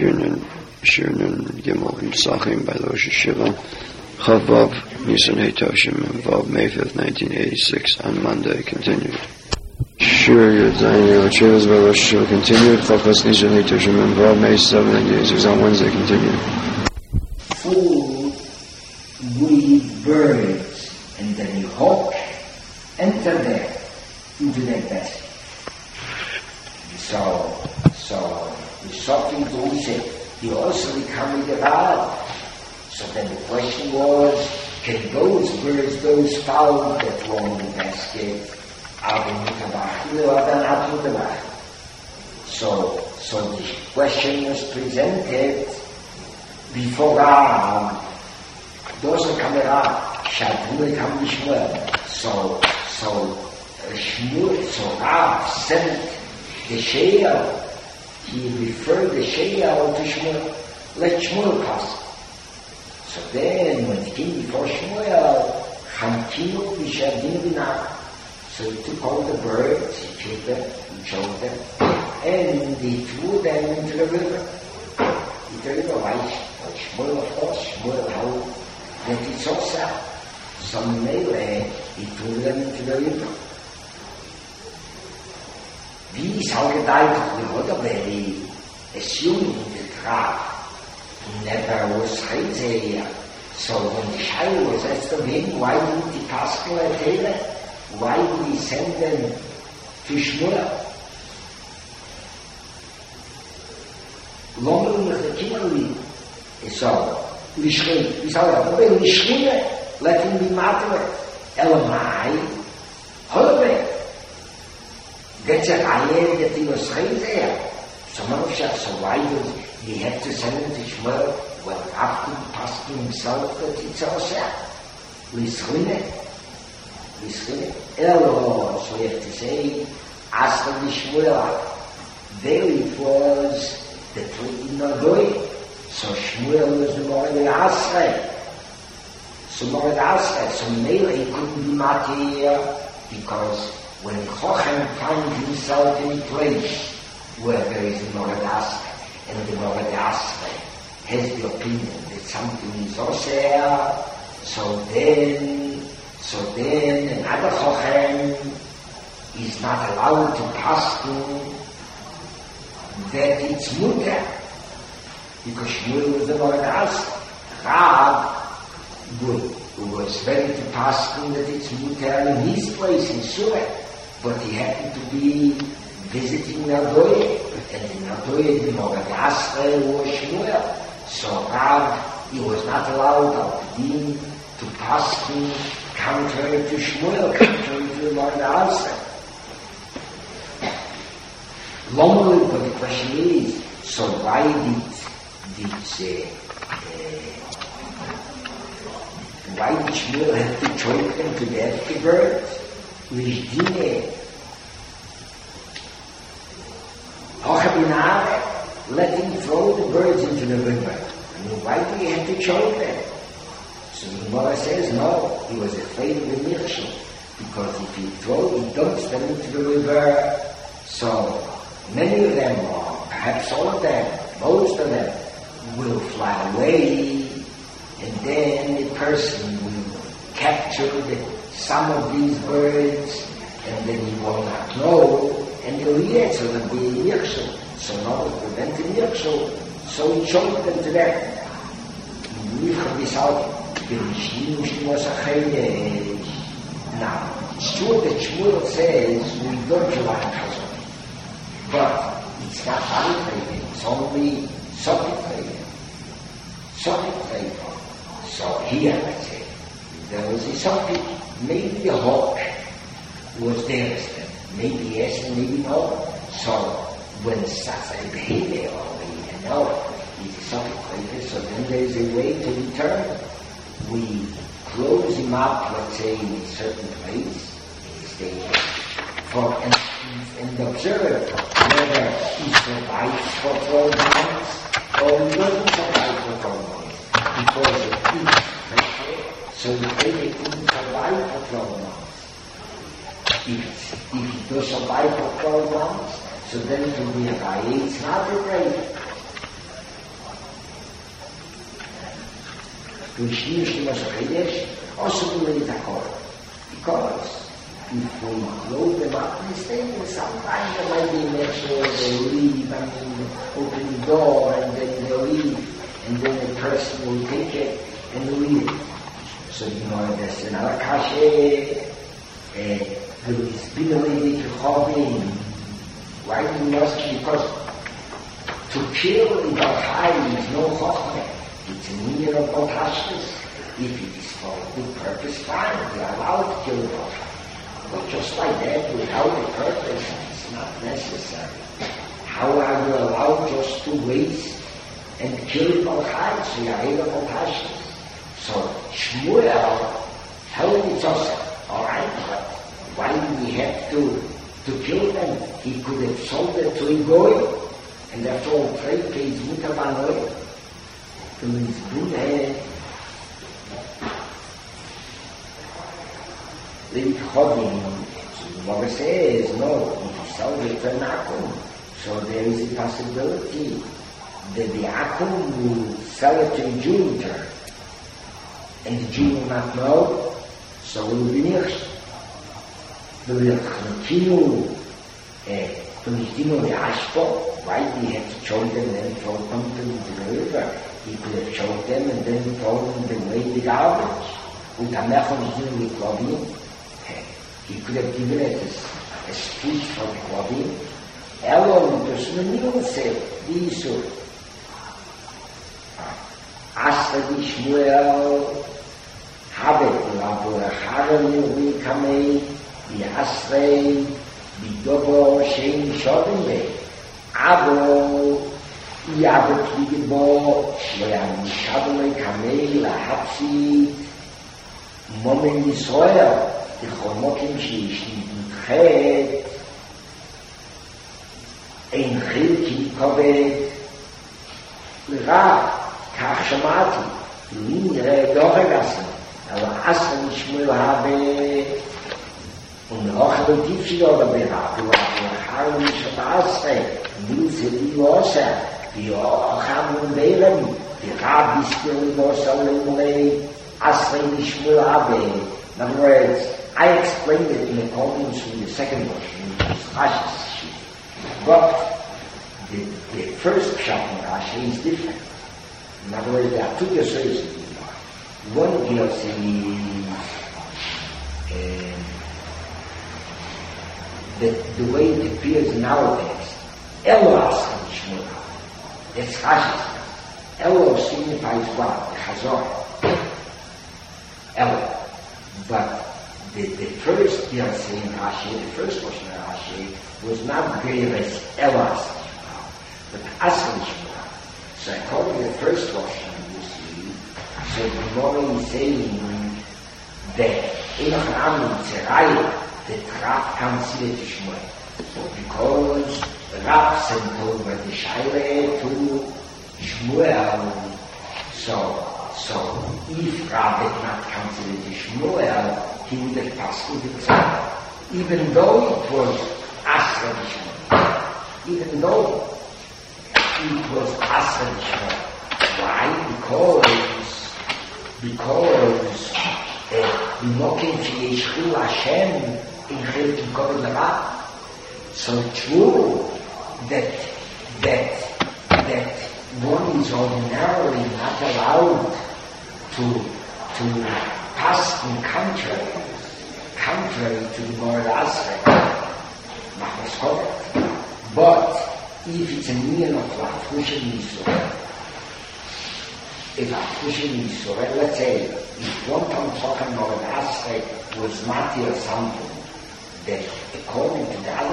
Shirnan Gimel in Sachim by Rosh Hashiva, Chavav Nisan Heitoshim, Vav May 5th, 1986, on Monday, continued. Shir Yudzayin Yelachivas by Rosh Hashiva continued, Chavas Nisan Heitoshim, Vav May 7th, 1986, on Wednesday, continued. Food with birds, and then you hawk, enter there, into their basket. So the shocking to say, he also become the Rav. So then the question was, can those birds, those fowl that were in the basket, are they mutabachil or are they not mutabachil? So the question was presented before Rav. Doesn't come around, Shadule come to Shmuel. So Rav sent the Sheol. He referred the Sheol to Shmuel. Let Shmuel pass. So then, when he came before Shmuel, Chamkinu B'Shadin B'Nah. So he took all the birds, he killed them, he choked them, and he threw them into the river. Like Shmuel, of course, Shmuel held that it's also some melee, he threw them into the river. Wie is al gedeiht, we would have very assuming that Rav never was Chayzeya. So when the Shai was asked of him, why didn't he Pascal tell? Why did he send them to Shmuel? Longer with the Kimmerli. So, Lishrin, we saw that, but Lishrin, let him be Matwe. Elamai, Holbe. That's a Ayah that he was Chayzeya. So why did he have to send him to Shmuel? Well, after he passed to himself that it's also Lishrin. Elo, so we have to say, as for the Shmuel, there it was the truth in Nagoi. So Shmuel was the Mored Asrei. So Mored Asrei, so maybe he couldn't be Matir, because when Chochem found himself in a place where there is a Mored Asrei, and the Mored Asrei has the opinion that something is also, so then another Chochem is not allowed to pass through that it's mutter, because Shmuel was the Mored Asrei. Rav was ready to pass through that it's mutter in his place in Surah, but he happened to be visiting Nagoye, and in Nagoye the Mored Asrei was Shmuel. So Rav, he was not allowed to pass through contrary to Shmuel, contrary to the Mored Asrei. Normally, but the question is, so why did Shmuel have to choke them to death, the birds? Lishdine, Hochabinare, let him throw the birds into the river. I mean, why do you have to choke them? So the Gemara says, no, he was afraid of the Mirshim, because if he dumps them into the river, so many of them, or perhaps all of them, most of them, will fly away, and then the person will capture some of these birds, and then he will not know, and he'll eat, so there'll be a Mirshim. So now to prevent the Mirshim, so he choked them to death. Now, it's true that Shmuel says we don't like Chazon, but it's not valid, it's only subject flavor. So here, let's say, there was a subject, maybe a hawk was there, maybe yes and maybe no. So when such a behavior, we know it's a subject flavor, so then there's a way to return. We close him up, let's say, in a certain place, he stays for and observe whether he survives for 12 months or he doesn't survive for 12 months. Because of heat, so the baby couldn't survive for 12 months. If he does survive for 12 months, so then it will be a guy, it's not a grave. Du schnimmst immer so Chedesh, also du lehst a call. Because if we load them up, sometimes there might be an extra, they leave, open the door, and then they leave, and then the person will take it and leave it. So, there's another kashe, there is been a lady to Chovim. Why do you ask? Because to kill in Balchai is no chokhmah. It's a meaning of Balchashtas. If it is for a good purpose, fine, we are allowed to kill the Balchai. But just like that, without a purpose, it's not necessary. How are you allowed just to waste and kill Balchai? So you are able Balchashtas. So Shmuel held it us, alright, but why do we have to kill them? He could have sold it to a goy, and after all trade pays mutabanoi. To his good Levi Chodim, so the Gemara says, no, if you sell it to an Akum, so there is a possibility that the Akum will sell it to a Jew in turn. And the Jew will not know, so will be nicht. Du wirst continue, the Ashpo, right? He had to show them and then throw them to the river. He could have showed them and then throw them away the garbage. Und Amechon is with Klovim. He could have given it a speech for the Klovim. Elo, das ist eine Nuance, die ist so. Asra di Shmuel, Habet, Labo, Haram, Kamei, die Asrei, die Dobo, Shein, Shodenbe, Abo, Yabot, Ligebo, Shloyam, Shodenbe, Kamei, Lahapsi, Momen Yisrael, die Chomokim, Sheishni, Chet, Ein Chilki, Kobet, Lera, כך שמעתי, מי נראה דוחק עשו, אבל עשו נשמעו הרבה, ונאכל אותי שלו בבירה, ואחר נשמע עשו, נמצא לי ועושה, ואחר מובילם, ורב יסתיר לי ועושה ולמולי, עשו נשמעו הרבה. In other words, I explained it in accordance with the second version, which is Rashi's sheet. But the first pshat in Rashi is different. In other words, there are two Yosefs in the Gemara. One Yosef is the way it appears in our text. Elo Asra Shmuel. That's Rashi's. Elo signifies what? The Chazor. Elo. But the first Yosef in Rashi, the first portion of Rashi, was not great as Elo Asra Shmuel, but Asra Shmuel. So according to the first portion, you see, so the Gemara is saying that Enoch Amin Tzerayah, the Rab can't see it to Shmuel. Because the Rab sent over the Shaila to Shmuel, so if Rab had not considered to Shmuel, he would have passed with the Tzara. Even though it was Asra Shmuel. Even though it was Asra Shmuel. Why? Because Mokim Sheyeshchu Hashem in Chelkim Koved Lara. So true that one is ordinarily not allowed to pass in contrary to the moral aspect. But if it's a meaning of Lachushin Yisrael, let's say, if one time talking about an aspect was Mati or something, that according to the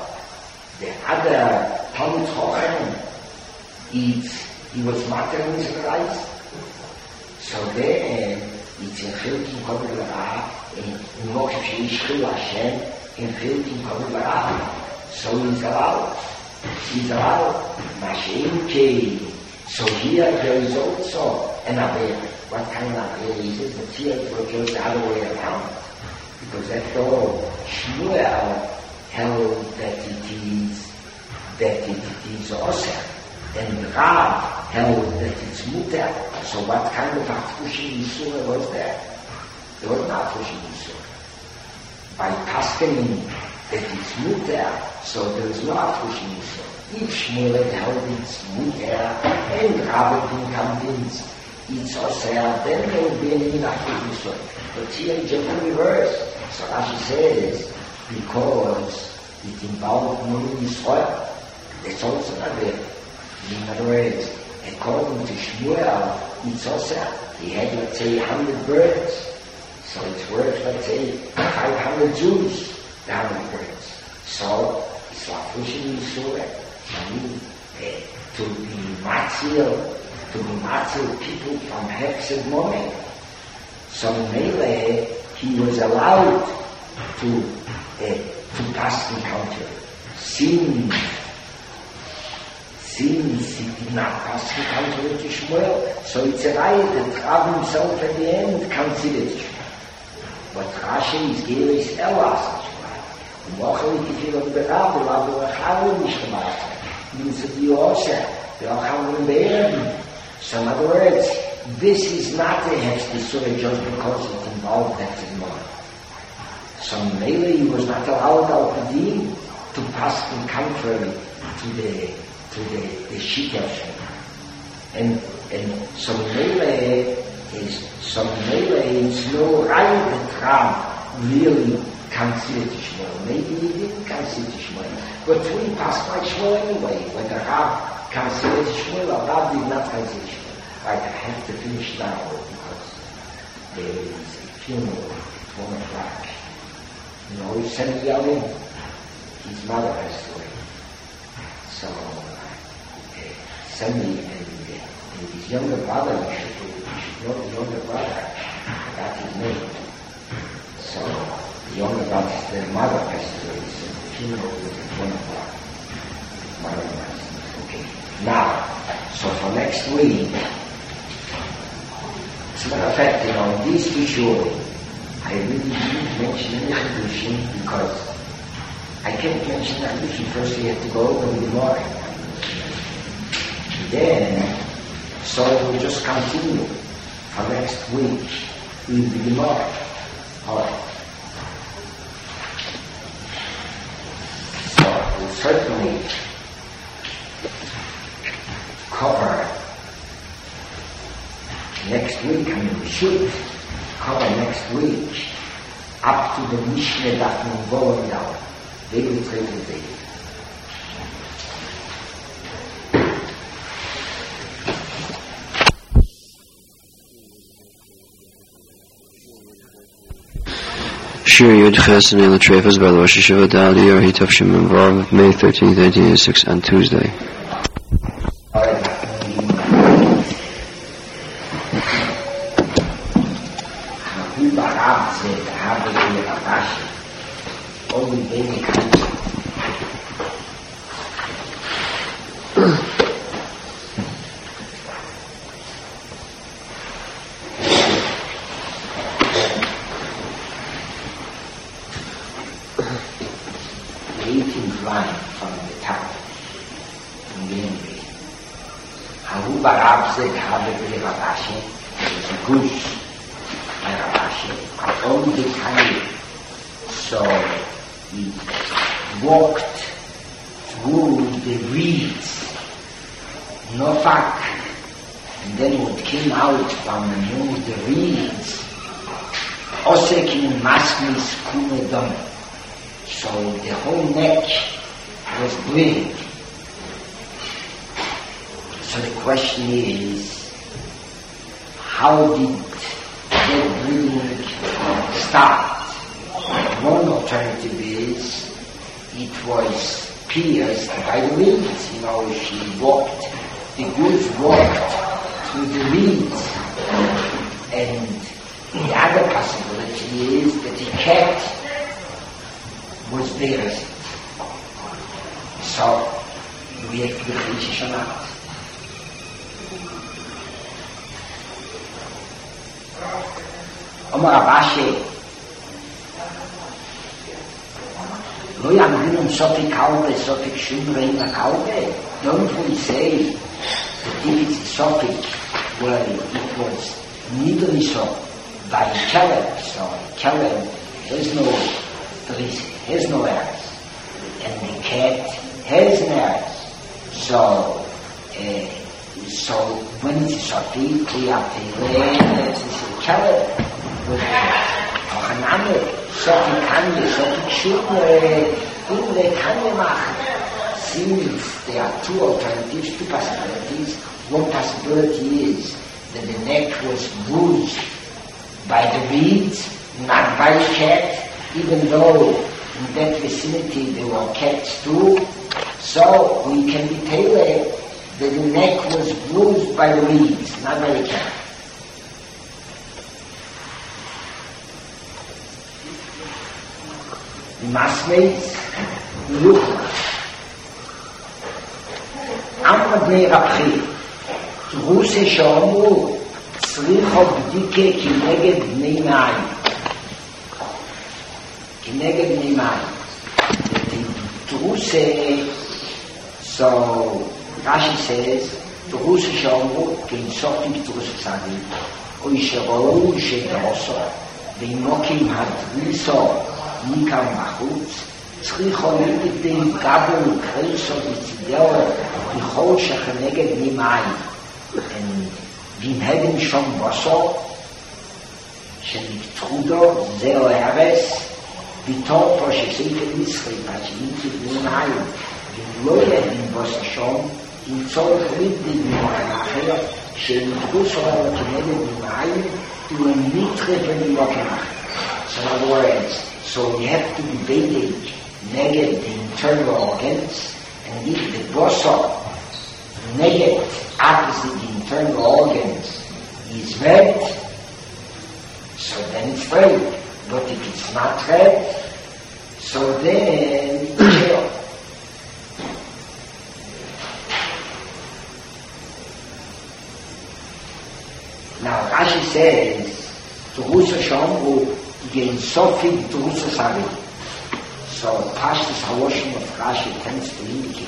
other Talmud Chochem, he was Mati in Israel. So then, it's in Chelkim Koved Lara, in Mokim Sheyeshchu Hashem, in Chelkim Koved Lara. So he's allowed. Mashiach. So here there is also an Aveira. What kind of Aveira is it? But here it goes the other way around. Because after all, Shmuel held that it is awesome. And Rav held that it's mutter. So what kind of Atfushim Yisur was there? There was no Atfushim Yisur. By Paskenim that it's mutter, so there is no Atfushim Yisur. If Shmuel had held it's mutter, and Rav had been convinced it's Osir, then there would be any Atfushim Yisur. But here it's just the reverse. So Rashi says, because it involved Murim Yisrael, that's also not there. In other words, according to Shmuel, it's also, he had, let's say, 100 birds. So it's worth, let's say, 500 Jews, the 100 birds. So, it's like pushing Yisrael. I mean, to be matzil people from Hexed moment. So, Mele, he was allowed to pass the counter. Since he did not pass the counter to Shmuel, so it's a right that Rav himself at the end considered Shmuel. But Rashi is Geris Elas Shmuel. And Mochel Tikil of the Rav, the Rav of Achavim Mishmael. Means that you also, the Achavim Be'erim. So in other words, this is not a hefty story just because it involved that money. So maybe he was not allowed Al-Qadim to pass the contrary to the Shita of Shmuel. And so Mele is no right that Rav really considered Shmuel. Maybe he didn't consider Shmuel. But we passed by Shmuel anyway. Whether Rav considered Shmuel or Rav did not consider Shmuel. Right, I have to finish now because there is a funeral at 1 o'clock. You know, he sent Yalim. His mother passed away. So, Sunday and his younger brother, you should know the younger brother, I forgot his name. So, the younger brother's their mother passed away, so the funeral was at 1 o'clock. Mother passed. Okay. Now, so for next week, as a matter of fact, you know, this issue, I really didn't mention any Chidushim because I can't mention that Chidushim. First you have to go over the morning. Then, so we'll just continue for next week with the Gemara. Alright. So we'll certainly cover next week, I mean we should cover next week up to the Mishnah that will go down. They will take the day. Shir Yud Ches and the Trefas by Rosh Hashiva Dali or Hitav Shimon Vav, May 13th, 1986, on Tuesday. So he walked through the reeds, no back, and then what came out from among the reeds, Osekin Masmis Kumedom. So the whole neck was bleeding. So the question is, how did that bleeding start? One alternative is, it was pierced by the reeds. You know, she walked, the goose walked through the reeds. And the other possibility is that the cat was pierced. So, we have to be Rishish or not. Omar Abashi, No, I'm doing something kalbe, something shumre in a kalbe. Don't we say that if it's a something where it was neither so by Caleb, so Caleb has no errors, and the cat has an errors. So when it's a something, we have to learn as it's a Caleb with Haname, something Kanye, something Shumre, Kanye machen. Since there are two alternatives, two possibilities. One possibility is that the neck was bruised by the reeds, not by the cat, even though in that vicinity there were cats too. So we can be tailored that the neck was bruised by the reeds, not by the cat. The masmeis, look. Amr bnei Rabchi, Druse שאמרו, צריכו בדיקה כנגד בני מים. כנגד בני מים. Druse, so Rashi says, Druse שאמרו, כנסופים Druse סביב, או ישראו שדרוסו, ואימוקים הדריסו, ניקם בחוץ, צריכו לבדי גבל קריסו בצדהו, בכל שכנגד בני מים. ואם הם שום בוסו, שנקטרודו, זהו הרס, ביתור פה שסייפת מצרי, פשעינתי בני מים, ואם לא ידעים בוסו שום, אם צורך לבדי במובן אחר, שנקטרוסו כנגד בני מים, והם נטרף במובן אחר. So in other words, so you have to be baited negate the internal organs, and if the boso negate opposite the internal organs is red, so then it's red. But if it's not red, so then it's pale. Now Rashi says, Turusa Shomru Gen Sofik Turusa Sari. So Pashtus Hawashim of Rashi tends to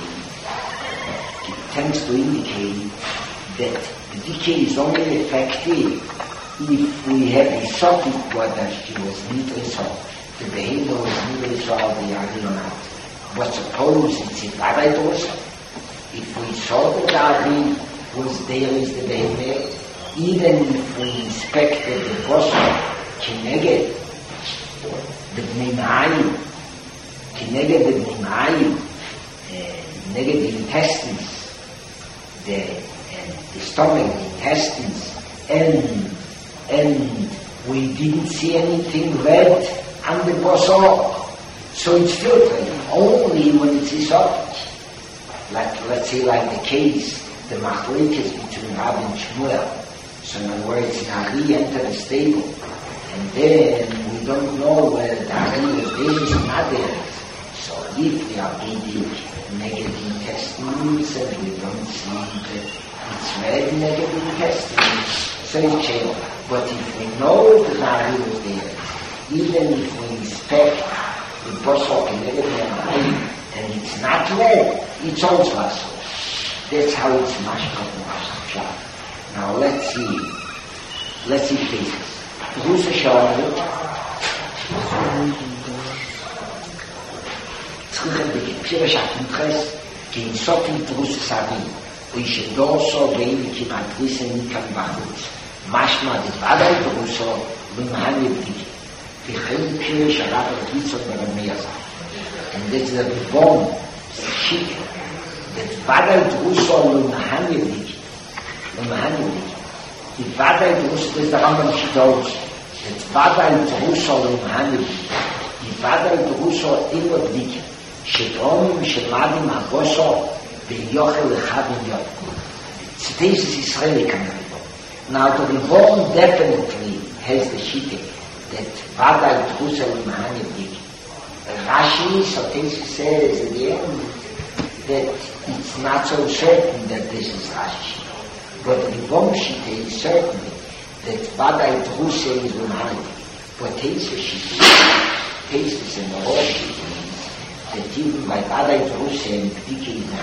indicate that the decay is only effective if we have a Sofik whether she was neither so, the behavior was neither so, the Ari or not. But suppose it's a Varai also. If we saw that the Ari was there as the behavior, even if we inspected the Bosa, Kineged, the Bnei Kineged the Bnei Neged the intestines, the stomach, the intestines, and we didn't see anything red on the boso, so it's filtered only when it's esophagus. Let's say like the case, the machlekes between Rab and Shmuel. So in other words, Nari entered the stable, and then we don't know whether the Nari was there or not there. So if we are eating negative intestines and we don't see that it's red negative intestines, so it's chill. But if we know the Nari was there, even if we inspect the bosok and everything and it's not red, it's also so. That's how it's mashkot and mashkot. Now let's see cases. Who's a shower? Pshirashat interest, kein Sofi Drus Sabi, which is also very kibbat listen Nikam Bahut. Mashma the Vadai Druso, Lumhanibdi, the Hel Pshirashat of Hitson Barameza. And that's the Bibon, Shik, that Vadai Druso Lumhanibdi. Die Vadai Druso, das ist der Rambam Shidosh. Das Vadai Druso Lumhanibdi. Die Vadai Druso Imobdiki. שדרומים שמדים הבוסו ויוכל אחד מיום. This is Israeli coming. Now the Ribbon definitely has the shitting that Vadai Drusel Mahanibdik. Rashi Sotesi says at the end that it's not so certain that this is Rashi. But the Ribbon shitting is certain that Vadai Drusel is Mahanibdik. But Tesis shitting, Tesis and the whole shitting, that even by Badai Druse and P'dikei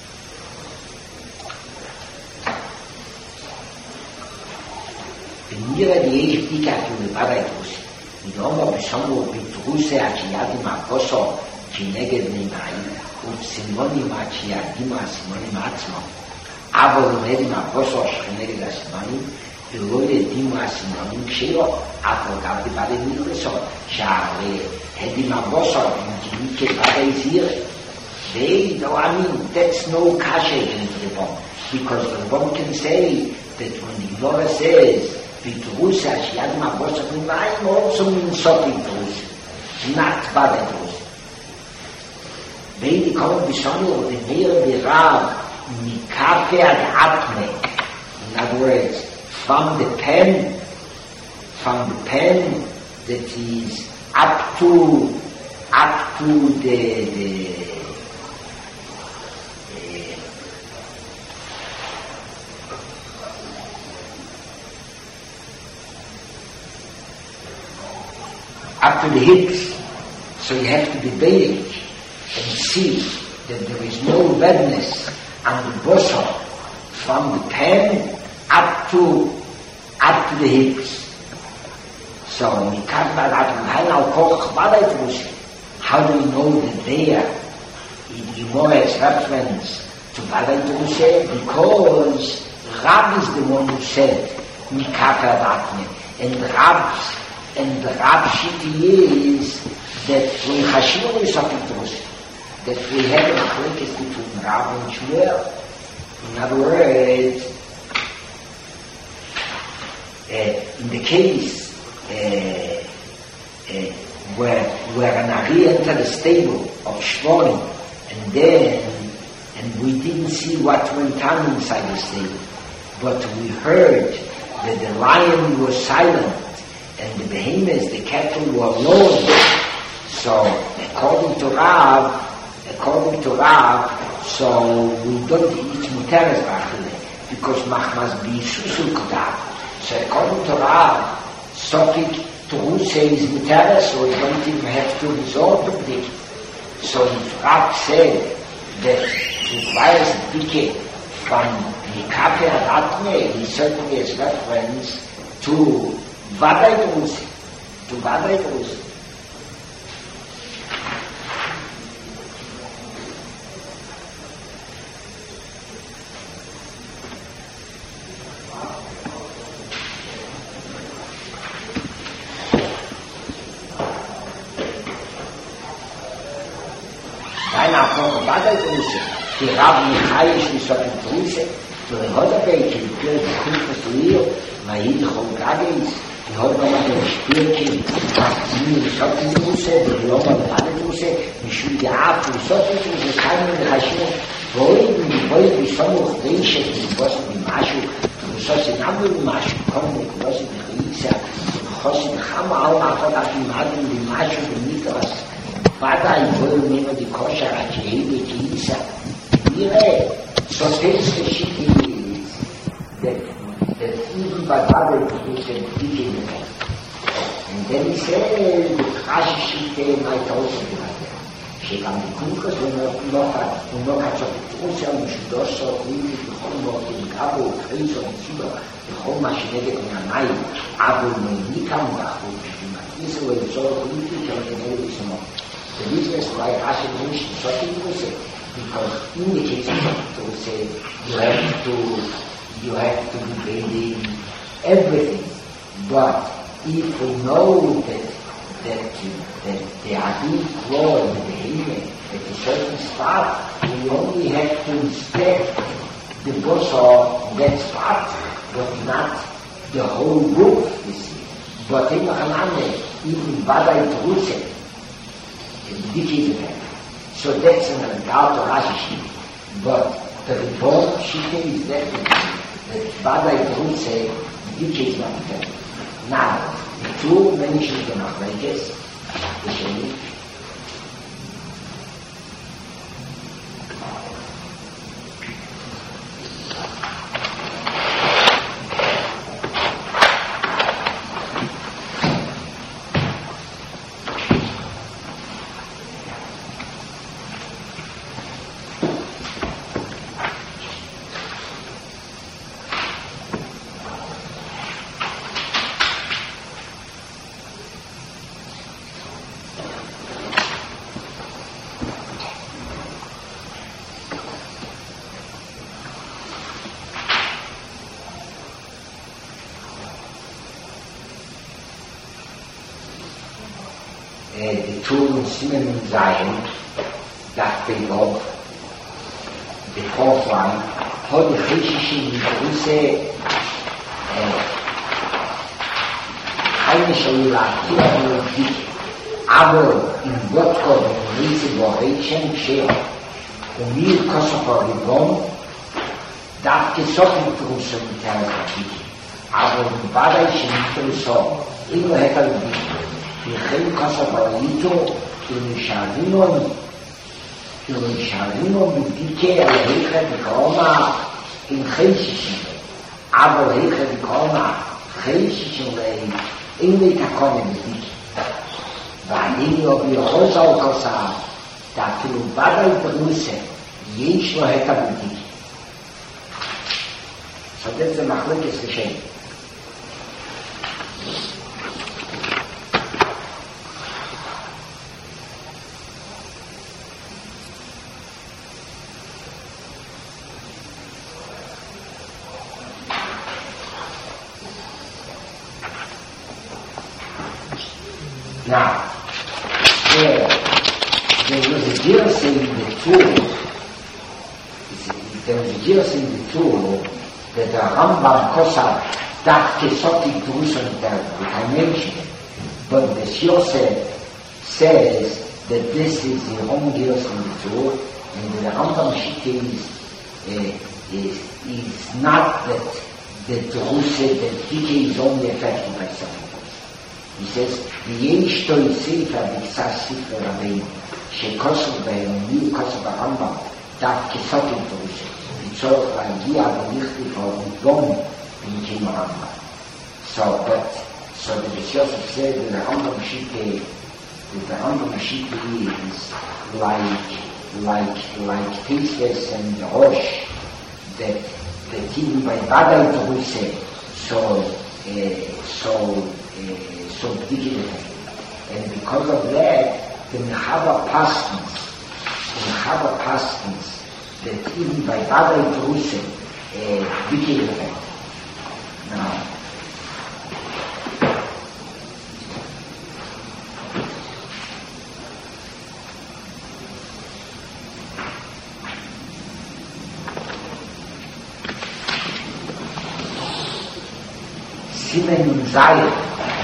Venire die Eich P'dikei after Badai Druse. In Oma Bishomo B'Druse Achiyadim Akoso Chineged Neimai Ufsimonim Achiyadim Asimonim Atzmo Avo Nedim Akoso Chineged Asimonim ולא יודעים מה הסימנים שלו, אף גם בבדי מילרסו, שהרי הדים הבוסו, הם גילי כבדי זירה. They don't, I mean, that's no kasha against the bomb, because the bomb can say that when the Gemara says, Vitrusa, Shiadim Abosa, V'mayim also means Sofi Vitrusa, not Bada Vitrusa. They come Bishonu, the Meir Birav, Mikafe ad Atme, in other words, from the pen that is up to the up to the hips. So you have to be big and see that there is no redness on the bosom from the pen up to the hips. So how do we know that there in Gemara's reference to Badai Druse? Because Rab is the one who said Mikafar Atme, and the Rab Shiti is that when Hashim is Sofi Druse, that we have a conflict between Rab and Shmuel. In other words, in the case where an Ari entered the stable of Shmorim, and we didn't see what went on inside the stable, but we heard that the lion was silent and the behemoths, the cattle, were alone. So according to Rav, so we don't eat muteres b'achile because machmas b'yisusul kodav. So according to Rav, Sofik Druse is muteres, so we don't even have to resort to B'dikei. So if Rav said that it requires B'dikei from Mikafar Atme, he certainly has reference to Badai Druse. The Rav Michael is Sofi Druse, to the Hodabay, to the Pure Kunfas Leo, Mahid Chogades, the Hodabay, the Spirkin, the Sofi Druse, the Roma Badai Druse, Mishul Yaaf, the Sofi Druse, the Kaimon, the Hashim, Void, the Somuch, the Ishek, the Boss of the Mashu, the Sosi Nabu, the Mashu, Kom, the Boss of the Chisa, the Chosi, the Chama, all Achodat, the Madu, the Mashu, the Mikras, Badai, Void, Nemo, the Kosha, Achei, the Chisa. So takes the shit is that even by Badai Druse and P'dikei Neimai. And then he said, Rashi Shite might also be like that. שגם בקונקוס הוא לא קצ'ו פטרוסיה ומשודוסו ואילי בכל מורדים גבו ופריזו וציבו בכל מה שנגד מהמים אבל מניקם ואחו ומכניסו ולצורך פוליטי כמתנהל בסימו. The business why Rashi Drush is Sofi Druse because in the case of Druse you have to be reading everything, but if we know that they are being flawed in the behavior at a certain spot, we only have to inspect the boss of that spot, but not the whole roof, you see. But in Hanane, even Badai Druse, P'dikei Neimai. So that's an adult or Rashi. But the report Shite is definitely that Badai Druse, P'dikei Neimai. Now, the two mentions the Machlekes, the Sheni. the Turin Simon Zion, that big up, the fourth line, how the Cheshishim Yeruseh, eine Sheulatira Dik, aber in Wodkov, in Rieseborechen, Sheo, und mir Kosovo Ribon, darf gesoffen Trusser mit der Dik, aber in Badaisch nicht so, immer hätte die Chem Kosovo Lito, in Sharinon mit Dike, ale Heche die Korma, in Cheshishim, aber Heche die Korma, Cheshishim, in der Takone mit Dike. Weil ich ob ihr Hosau Kosa, da für Badai Druse, jesch nur hätte mit Dike. So das ist ein Machlekes Geschehen. Now, there was a jealousy in the tool. There was a jealousy in the tool that the Rambam Kosa that Kesotik Druson that I mentioned. But the Yosef says that this is the own jealousy in the tool, and the Rambam Shita is not that the Druse, that Dike is only affected by something. He says, ויש תוי ספר בקצה ספר רבינו, שכוסף בהם מי כוסף הרמב"ם, דף כסוקים דרושה, בצורך להגיע ולכתיב הרמב"ם במקים הרמב"ם. So the Yosef said that the Rambam Shita is like Pisces and Rosh, that even by Badai Druse, so dignity. And because of that, the Mechava Paskins, that even by Badai Druse, dignity. Now, Simen Zayet,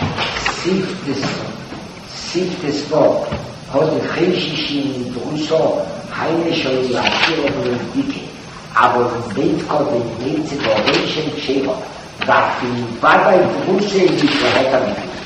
siebtes Wort, hat die Cheshishim Druso, heine Sheulatira Dike, aber im Beitkot, in Beitzegorechen Sheva, dass die Badai Druse nicht verhettert wird.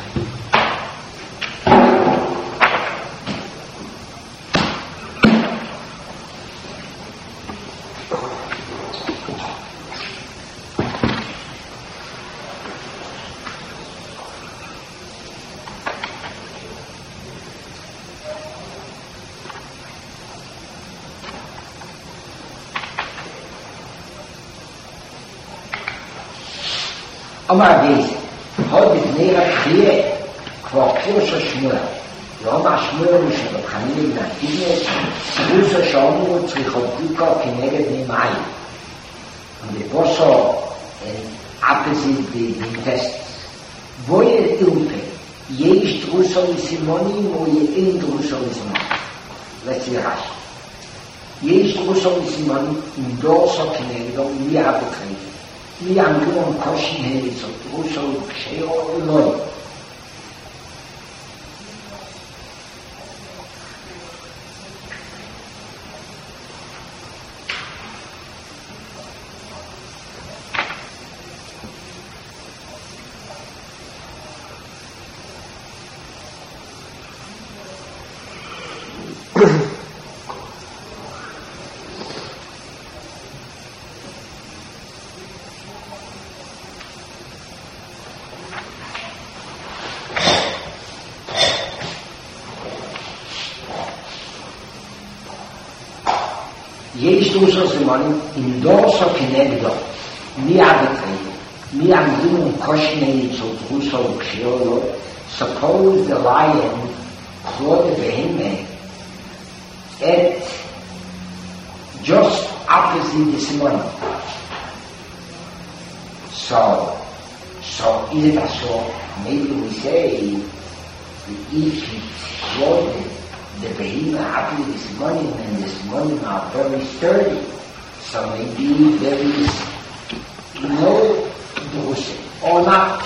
Omar deze, had het neer gegeven, qua Kirche Schmur. Lama Schmur is op Hamil Natines, Russo Shamu, Trichotika, Kineged Nimai. Und die Bosso, opposite the tests. Woje Ilpe, jeist Russo Simoni, woje in Russo Simoni. Let's see rasch. Jeist Russo Simoni, in Dorso Kineged, wie abgetreten. Wie am Gurm Koschen hält, so Druso, Sheo und Neu. יש דורסו סימונים, עם דורסו כנגדו, מי אבטרי, מי עמדו קושני צו דורסו וקשיולו, suppose the lion clawed the behemoth at just opposite the simon. So is it so? Maybe we say if it's loaded, the behemoth happy with this money, and this money are very sturdy. So maybe there is no drush or not.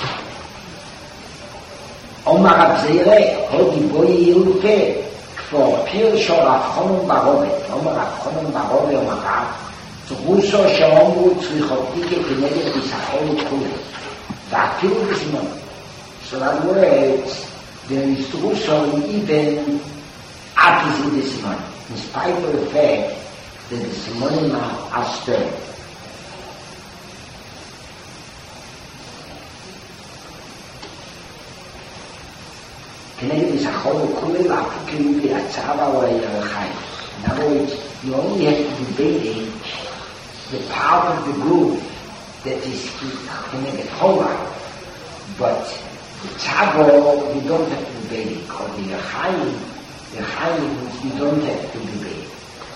Omar Abzeire, Hodi Boy Yuke, for Pir Shorachon Barobe, Omar Achon Barobe Omar, Rusho Shamu Trichotike Kineged Bisahol Kule. That killed this money. So in other words, there is Rusho even opposite this money, in spite of the fact that this money are stirred. Kineged Bisahol Kule, Lapuki Ubi Atzava or Yerachai. In other words, you only have to debate the part of the group that is Kineged Hola, but the Tzavo, you don't have to debate it, because the Yerachai, you don't have to debate.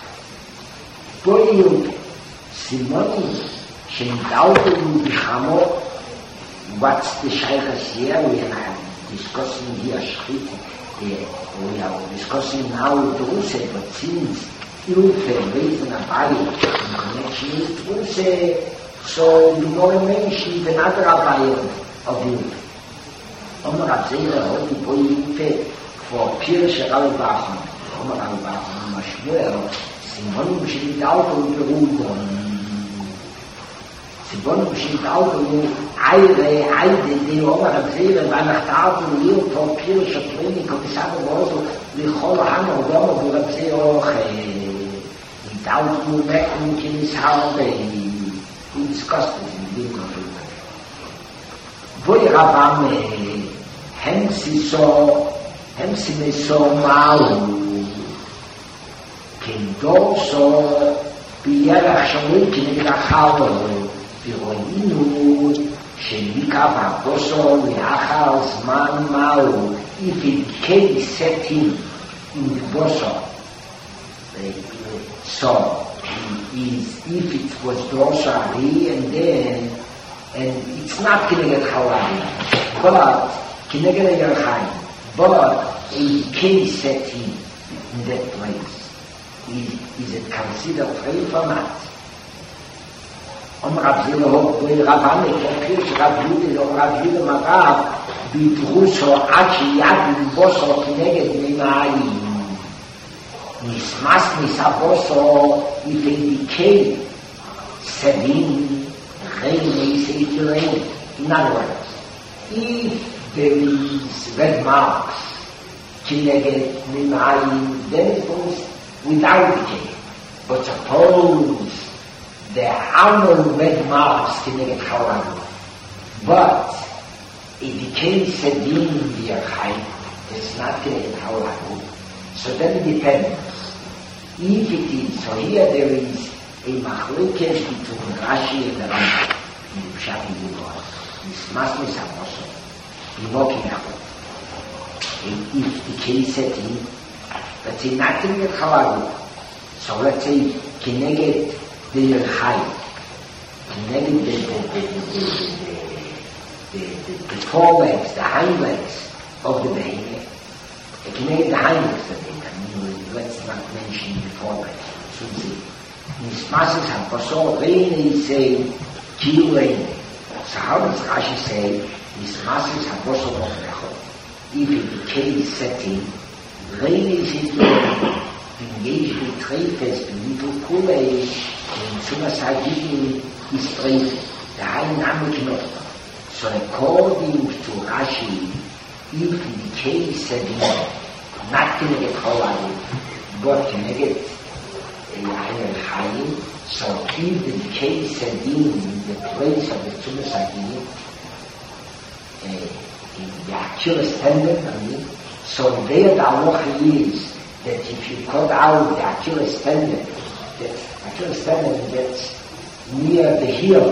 Boyut, Simoni, Shemdautu Bishamo, what's the Shaykhas here? We are discussing here Shchit, we are discussing now Druse, but since Ilfe, based on a body, in connection with Druse, so you know mention another Abayim of Ilfe. Omar Abzeira, Hodi Boy for Pir Sheral Bachon, Omar Al Bachon, Mashmuel, Simon Shidauto Berudon. Simon Shidauto, Aide, the Omar Abzeira, Vanachtato, Lil, for Pir Shetlini, Copisano Rosso, the Holahano, Omar Abzeira, without you making his house, he discussed it in the book. Boy Rabame, Hemsi so Malu, Kendoso, Pierre Shawiki, Nahalo, Piroinu, Shemika Baboso, Yahas, Man Malu, if it came set him in the Boso. So, if it was Drosari and it's not Kineged Hawari, but Kineged Yerachai, but a case set him in that place. Is it considered faith or not? Rab Zillah, Rabbi Kirch, Rab Yudah, Rab Yudah Marab, Bidruso, Achi, Yad, Boso, Kineged Memayim. Nismas Nisaboso, if it became Sevin, Rain, in other words, if there is red marks, Kineged Memayim, then it goes without decay. But suppose there are no red marks Kineged Haran, but it became Sevin in the Yerachai, it's not Kineged Haran. So then it depends. If it is, so here there is a machlokes between Rashi and the Rambam in the Pshat in Yibor. This must be also invoking out. If the case set in, let's say nothing at Halagu. So let's say Kineged the Yerachai, Kineged the forelegs, the hind legs of the behemoth. Kineged the hind legs of the behemoth. Let's not mention before that. Should see. Nismasis HaBasor Rein is saying Kiyu Rein. So how does Rashi say Nismasis HaBasor Rein? If it became setting, Rein is his Rein. Engaged with Trefes, Benito Kule, in Tzumasagini is Trefes. The high Namik Nota. So according to Rashi, if it became setting, not Kineged Hawaii, but Kineged Hayim, so if the case had been in the place of the Tzumasagini, in the actual standard, so there the halacha is that if you cut out the actual standard that's near the heel,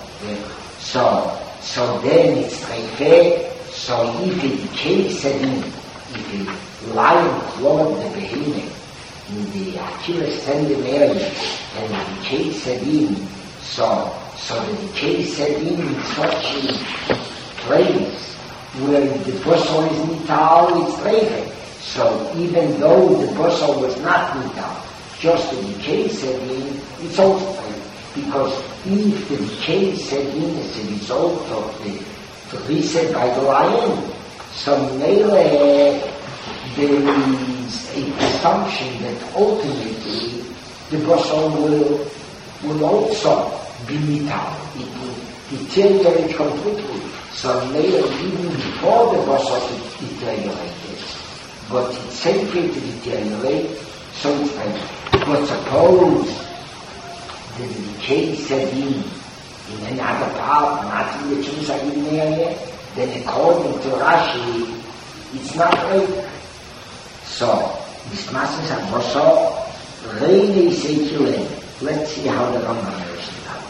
so then it's treifeh. So if it case had been, if you lion clawed the behemoth in the Achilles tendon area, and the case had been, so the case had been in such a place where the Bosor is Nital, it's Reiche. So even though the Bosor was not Nital, just the decay set in, it's also Reiche. Because if the decay set in as a result of the reset by the lion, so there is a presumption that ultimately the Bosor will also be Nital. It will deteriorate completely. So even before the Bosor deteriorated, but it's sacred to deteriorate, so it's fine. But suppose the decay set in another part, not in the Chumsagin area, then according to Rashi, it's not right. So, this masses of Bosor, really secular. Let's see how the Rambam knows it out.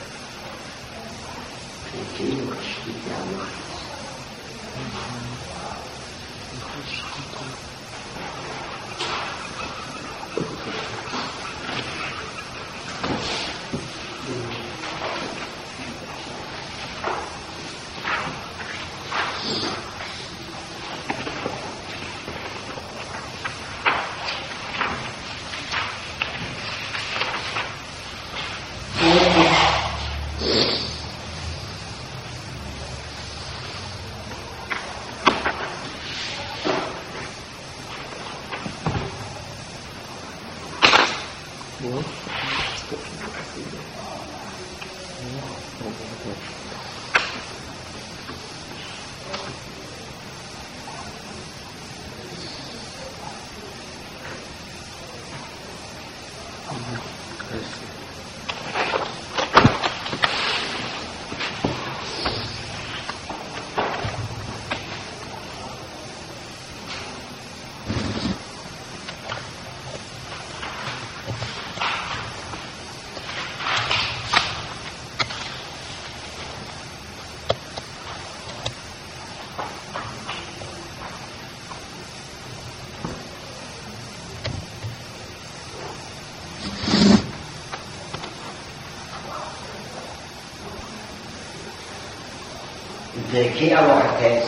דרכי הלוחתס,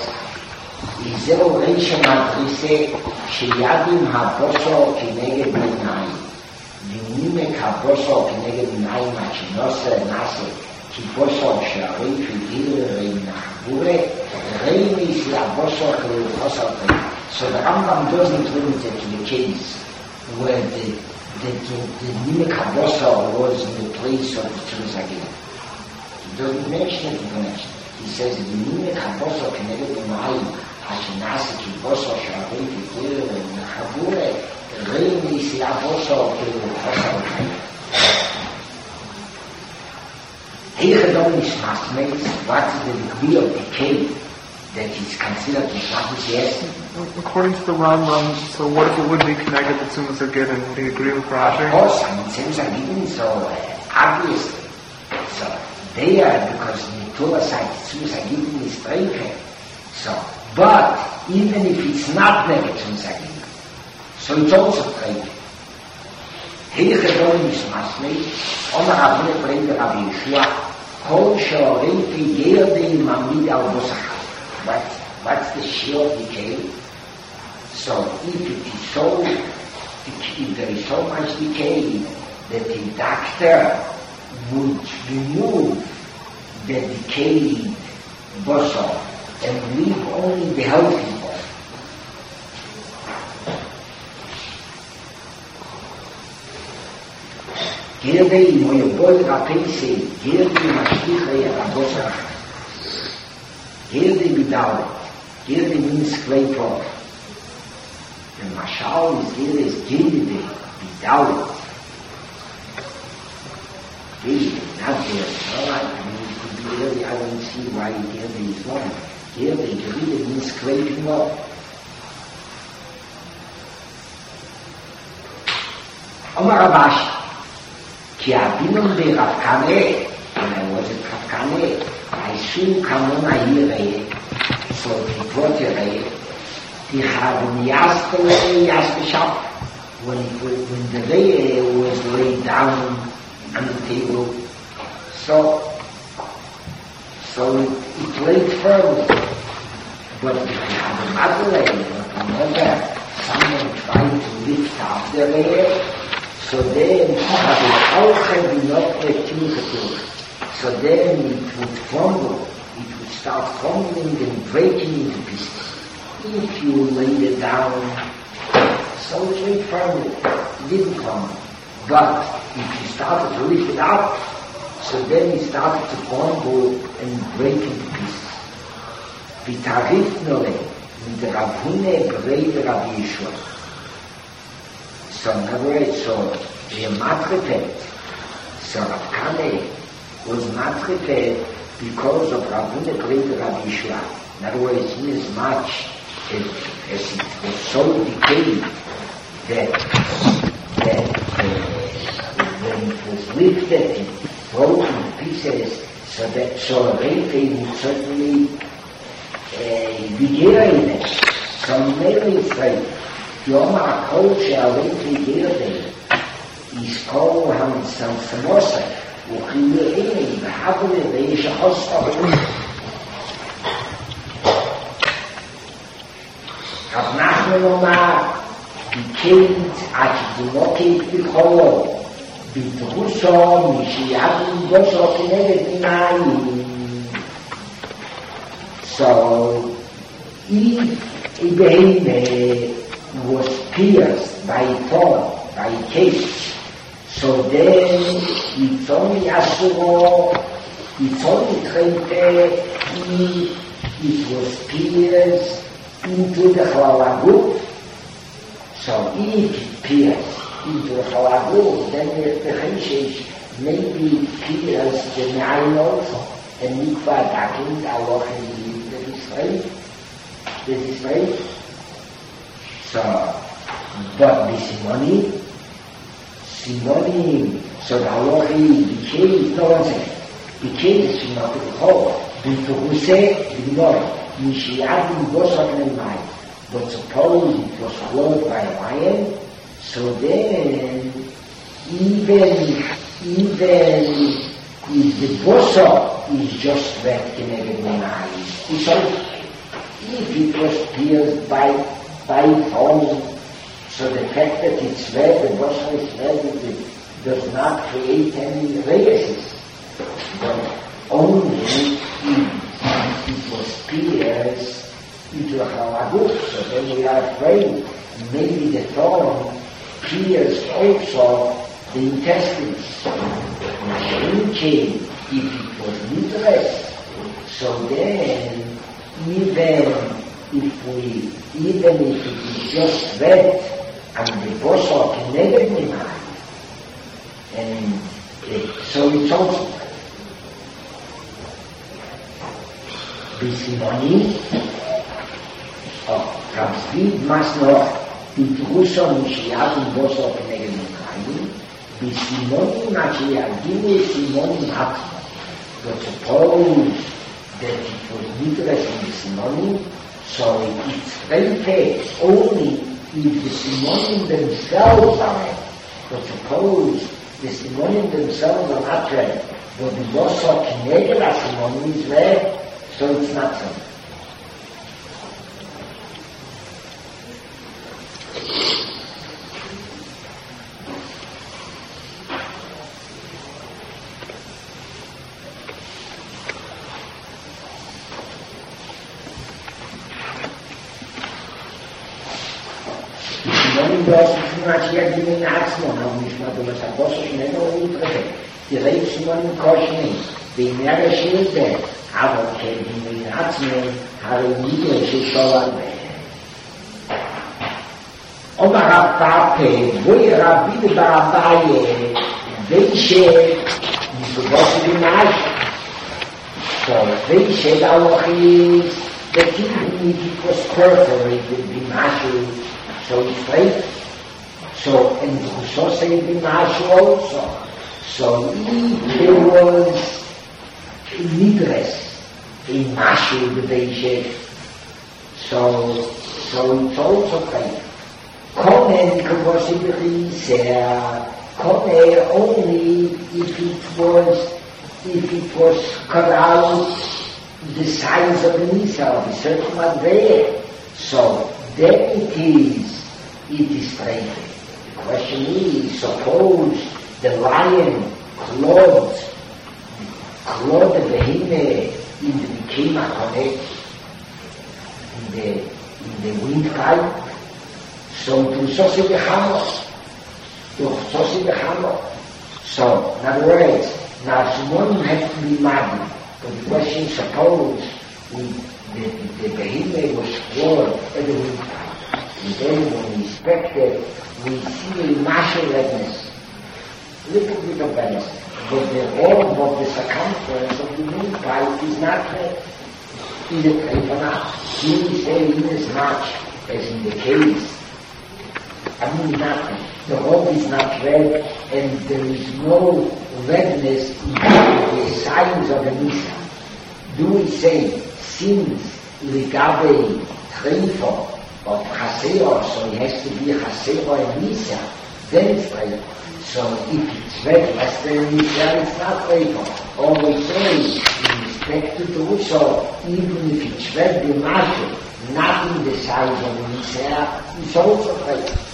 איזהו רישה מטריסה שידים הבוסו כנגד מנהים, ונימק הבוסו כנגד מנהים הצ'ינוסה נאסה, כי בוסו שערי פיגיר נחבורה, רייניס לבוסו כלוחוס על So the Rambam doesn't limit it to the case where the Nimek HaBosor was in the place of the Tzuzagim. He doesn't mention it, he doesn't mention it. He says the Nimek HaBosor Keneged B'Mayim Hashinasi Ki Bosor Shavei V'Tir V'Nachavure Reim Nisi HaBosor K'Lufosor Heichadon Nishmasmeis, what is the degree of decay that is considered Nishmasmeis Yesin? According to the Rambam, so what if it would be connected as soon as they're given? Would you agree with Rashi? Of course, I mean, since I'm given, so obviously. So there, because the Torah side, as soon as I'm given, is breaking. So, but even if it's not negative, as soon as I'm given, so it's also breaking. Here the Torah is Masmei, Omer Avne Brenda Rabbi Yeshua, Kol Shorei Figerde Mamid Al-Bosachar. What's the shear of decay? So if it is so, if there is so much decay that the doctor would remove the decayed bosor and leave only the healthy bosor. Girdei moyobol rapese, girdei mashlichei abosor. Girdei bidauret, girdei means clay pot. The mashal is here is Gilde, without it. Gilde, not Gilde. Alright, I mean, it could be really, I don't see why Gilde is wrong. Gilde means scraping up. Omar Abash, Ki Abinum de Rav Kaneh, when I was at Rav Kaneh, I soon come on a year, so he brought a he had in the shop when the lay was laid down on the table. So it laid firmly. But if you have a mother or another, someone trying to lift up the air, so then have it not technical. So then it would crumble, it would start crumbling and breaking into pieces. If you laid it down, so it will crumble, it didn't crumble. But if you started to lift it up, so then it started to crumble and break into pieces. V'tarif nole, mit Rav Huna brei Rav Yeshua. So in other words, so the matripet, so Rav Kane was matripet because of Rav Huna brei Rav Yeshua. In other words, inasmuch as it was so decayed that when it was lifted and broken to pieces, so Refe would certainly be in it. So Mele Israel, Yom HaKol שהרייפה גירה יזכור המצם סמוסה וכאילו אלה והחבר ויש החוסר רב נחמן אומר ביקרת עד שתינוקת בלחולו בדרוסו משיעד ובוסו כנגד מנהים. So if Ibrahim was pierced by a thorn, by a case, so then it's only Asuro, it's only Trente, it was pierced into the Chalagut. So if it pierced into the Chalagut, then the Cheshish maybe pierced the Nine also, and Mikvah Dakin, Allah and the Israel. So, but the Simoni, so the Halachi became, no one said, became the Simoni of the whole, into Hussein, the Nor, Nishiadim Gosok and Mai. But suppose it was swallowed by a lion, so then, even if the Gosok is just wet connected with eyes, it's all. If it was pierced by thorns, so the fact that it's red, the bottom is red, it does not create any raises. But only if it was pierced into a Halagut, so then we are afraid maybe the thorn pierced also the intestines. In case, if it was midrash, so then even if it is just red and the bosor can never be mine, and so it's also Bisimoni, Rav Zvid must noch Bitruso Mishiad and bosor can never be mine, Bisimoni Machiagini Simoni Hatma. But suppose that it was midrash in the Simonim, so it's very only if the Simonim themselves are red. But suppose the Simonim themselves are not red, but the Bosor Kinegel Simonim is red, so it's not so. Mashiach given Atzmon, how Mishma Domas HaBosor never will present. The Reif Simon Koshni, the Merash is there. How can he in Atzmon, how he is Sholan there. Omar HaPape, Boy Rabbi Barabaye, Veishe, Nisubos Binash. So Veishe Dawachis, the king it was perforated Binashu, so it's right. So, and so say Binashu also. So if there was Nidres in Mashu, the Beishek, so it's also right. Konen Kavosibri Ser, Konen only if it was cut out the size of the Nisa, of a certain there. So then it is straight. The question is, suppose the lion clawed the behemoth in the Bikima Connect, in the windpipe, so to Sosi the Hammer, So, in other words, now someone has to be mad, but the question, suppose the behemoth was clawed at the windpipe, and then when we inspect it, we see a martial redness, little bit of redness, but the circumference of the windpipe is not in the paper now. We say in as much as in the case. I mean nothing. The rope is not red, and there is no redness in the signs of the Nisa. Do we say, since Ligabe Treifa of Chaseor, so it has to be Chaseor and Nisa, then it's Treifa. So if it's red less than Nisa, it's not Treifa. Or we say, in respect to Druso, even if it's red, the Mashu, not in the size of the Nisa, it's also Treifa.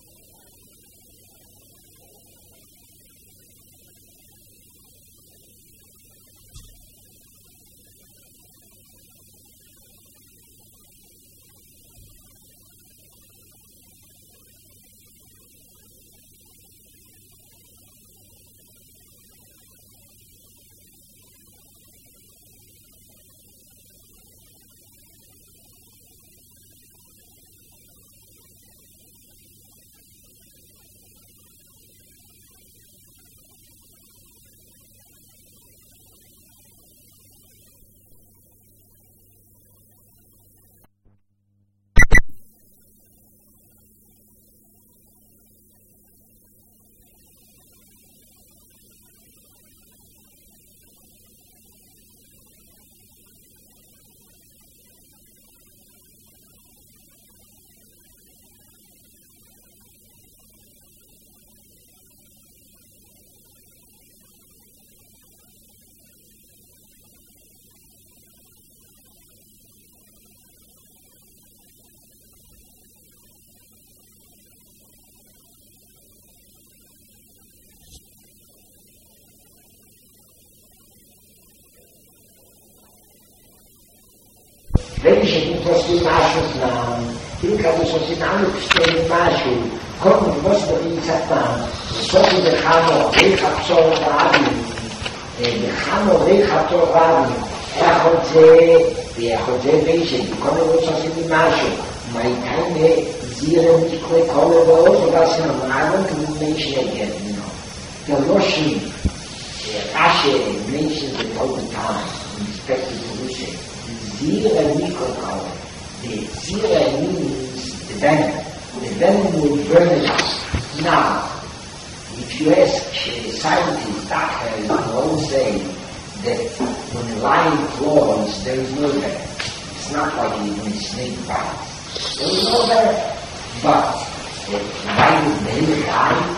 Welche die Maschennamen, die kann ich aus den angestellten Maschen, kommen, was der gesagt hat, so wie der Hammer, Rechabzor Rabi, der Hammer, Rechabzor Rabi, welche, die kommen uns aus den Maschen, weil keine Sieren nicht kommen raus, was in einem anderen Menschen erkennen. Der Loschen, der Asche, Menschen sind all the time, in respect to the Lucia. Zira Nikokal. The Zira means the venom. The venom will burn it up. Now, if you ask scientists, doctors, they all say that when a lion claws, there is no venom. It's not like when a snake bites. There is no venom. But why would they die?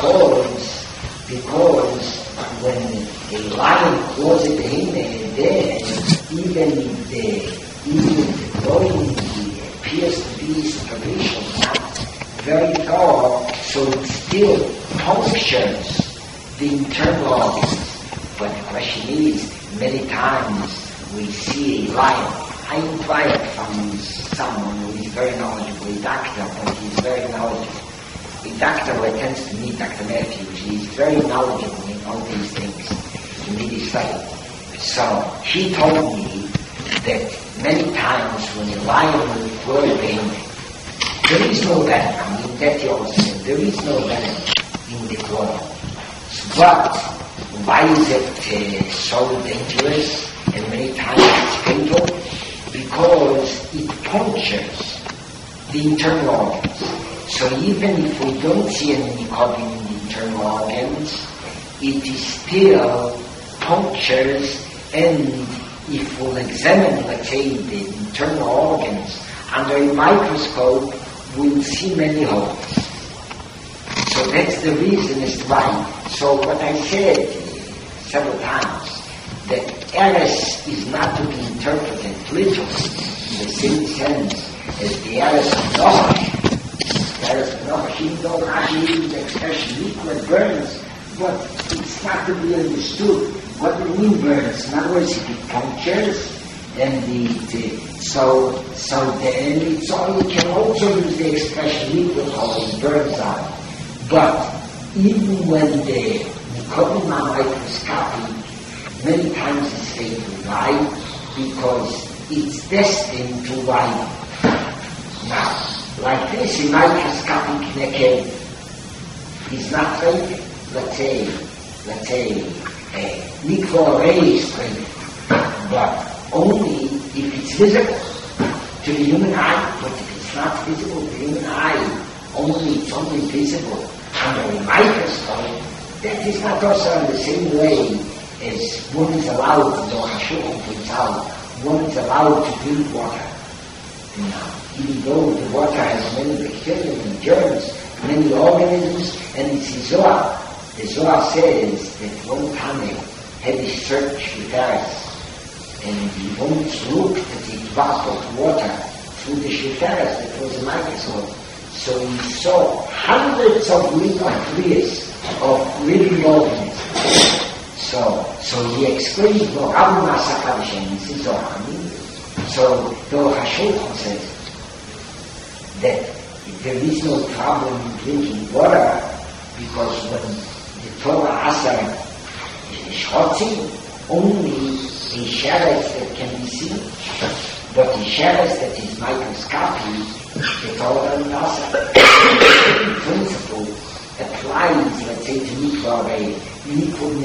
Because when a lion claws at him and then even if the clawing appears to be superficial, not very tall, so it still punctures the internal organs. But the question is, many times we see a lion. I inquired from someone who is very knowledgeable, a doctor, but he's very knowledgeable. A doctor who attends to me, Dr. Matthews, he's very knowledgeable in all these things, in the study. So he told me that many times when a lion will claw a behemoth, there is no venom. I mean, that you also said, there is no venom in the claw. But why is it so dangerous and many times it's fatal? Because it punctures the internal organs. So even if we don't see any nicotine in the internal organs, it is still punctures, and if we'll examine, let's say, the internal organs under a microscope, we'll see many holes. So that's the reason as to why. So what I said several times, that Eres is not to be interpreted literally in the same sense as the Eres of Noach. The Eres of Noach, even though Rashi uses the expression liquid burns, but it's not to be understood what the wind burns. In other words, it punctures, and so it's all, you can also use the expression liquid or it burns out. But even when the Nikodim are microscopic, many times it's going to lie because it's destined to lie. Now, like this, a microscopic neked is not fake. Let's say, mikvah ray is fake, but only if it's visible to the human eye. But if it's not visible to the human eye, it's only visible under a microscope. That is not also in the same way as one is allowed, the Hashukah points out, one is allowed to drink water. Even though the water has many bacteria and germs, many organisms, and it's in Zohar. The Zohar says that one Tane had a search with us, and he once looked at the drop of water through the Sheferes that was a microscope. So he saw hundreds of liters of living organisms. So he explains Morav Masakar Shem, this is Zohar. So the Hashukah says that there is no problem in drinking water because when the Torah Asar is Shchotzi, only a sheretz that can be seen. But the sheretz that is microscopic, the Torah Asar, the principle applies, let's say, to mikvah ray, likud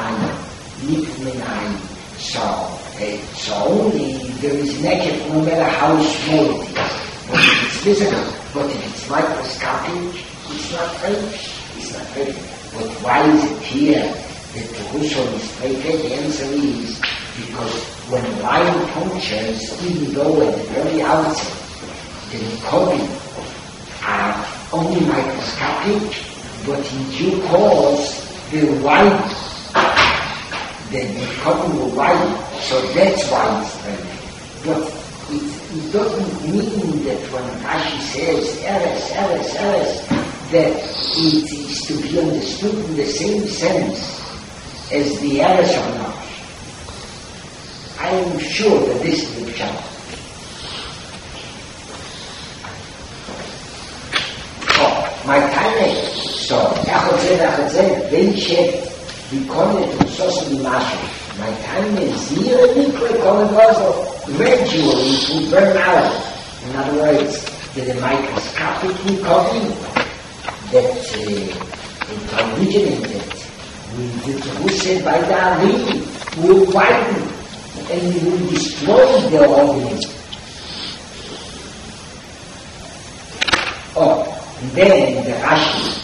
menai. So only there is naked no matter how small it is. But if it's visible, but if it's microscopic, it's not fake. It's not fake. But why is it here that the Hushon is fake? The answer is because when a lion punctures, even though at the very outset the Nikodim are only microscopic, but in due course the white, the Nikodim will white, so that's why it's fake. But it doesn't mean that when Rashi says Eres, that it is to be understood in the same sense as the Eres of Noach. I am sure that this is the pshat. My time so Echotzer, welche bekommen to Sosen Mashu. My time is here, gradually it will burn out. In other words, the microscopic Nikodim that originated will said by the Ari will widen and will destroy the organism. And then the Rashi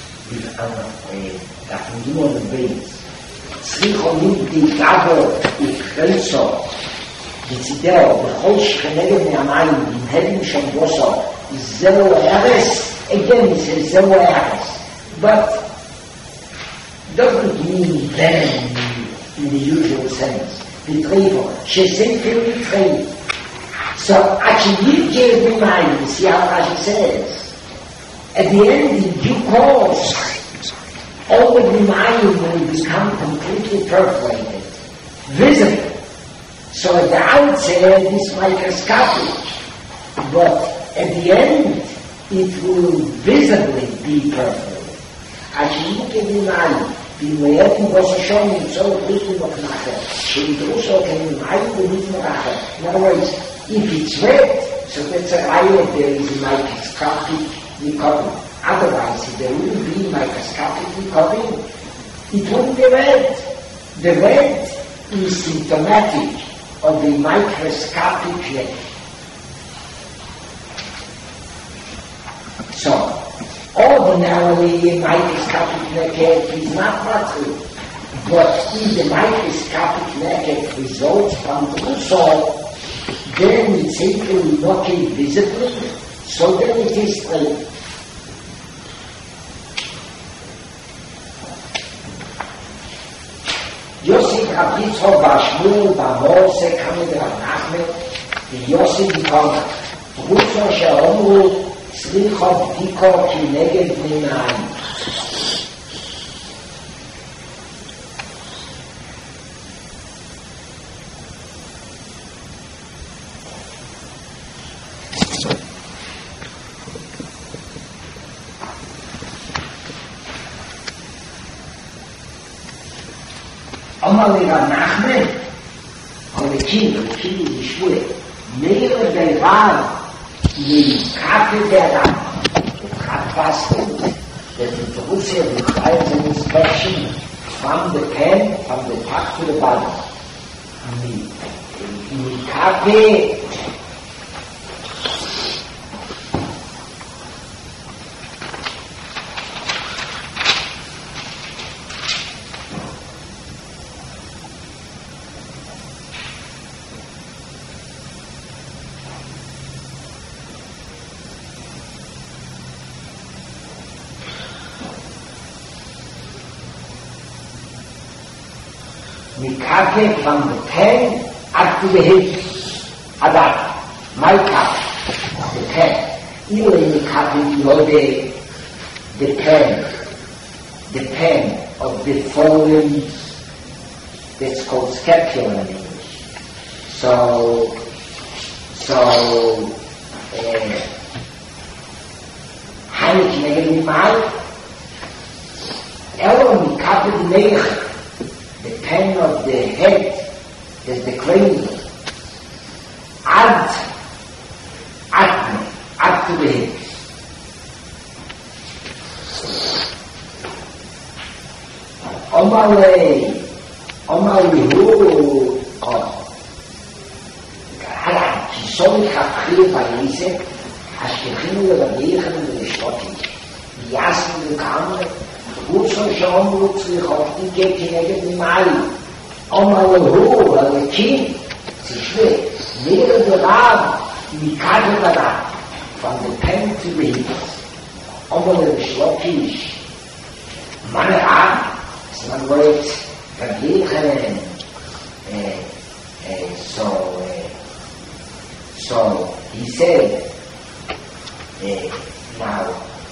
that we do on the base. Tzrichonit digado ufrelso Yitzideo b'chol shcheneged me'amayim b'nhedim shem boso zero eres. Again he says zero eres, but doesn't mean venom in the usual sense. B'treivo shesefer b'treiv. So actually yirgeh b'mayim, you see how Rashi says. At the end, in due course, all the B'mayim will become completely perforated, visible. So at the outset, it's microscopic, but at the end, it will visibly be perforated. Ashiyuke B'mayim, B'mayim B'Sashon, Yitzol B'Likim B'Knacher, Sh'Yidrusho K'Mayim B'Likim B'Knacher. In other words, if it's red, so that's a riot, there is a microscopic Nikodim. Otherwise, if there wouldn't be microscopic Nikodim, it wouldn't be red. The red is symptomatic of the microscopic net. So, ordinarily, a microscopic naked is not material. But if the microscopic naked results from the soul, then it's able to knock it visibly. So then it is straight. Yosef Rab Yitzchok bar Shmuel bar Mose kam der Rab Nachman die Yossi gekommen Ruzo she'omru Slichot Diko Kineged Minayim Amar li Rab Nachman, or the king is Yishmuel, Meir bei Rav, mi Kate der Rav, the Katfasten, that the Torussia requires an inspection from the pen, from the top to the bottom. Mi Kate, Mikake from the pen up to the hips. Adat, my cup, the pen. Even Mikake, you know the pen of the fallen, that's called scapula in English. So, Hanik Negel Mal, Elo Mikake the Neich, the pen of the head, is the cranium. Add to the hips. Omale hu, Kisoni Chafchil Vayisek, Hashkechinu Levadeichen Levishtokim, Yasin Lekamer, Russo Shomru Tzlichot Dike Kineged Nimali, Omale hu, the king, Tishve, Meir the Rav, Mikade Rav, from the pen to the hips. Omale Shlokish, Manera, some words, Vayichem, so he said, now,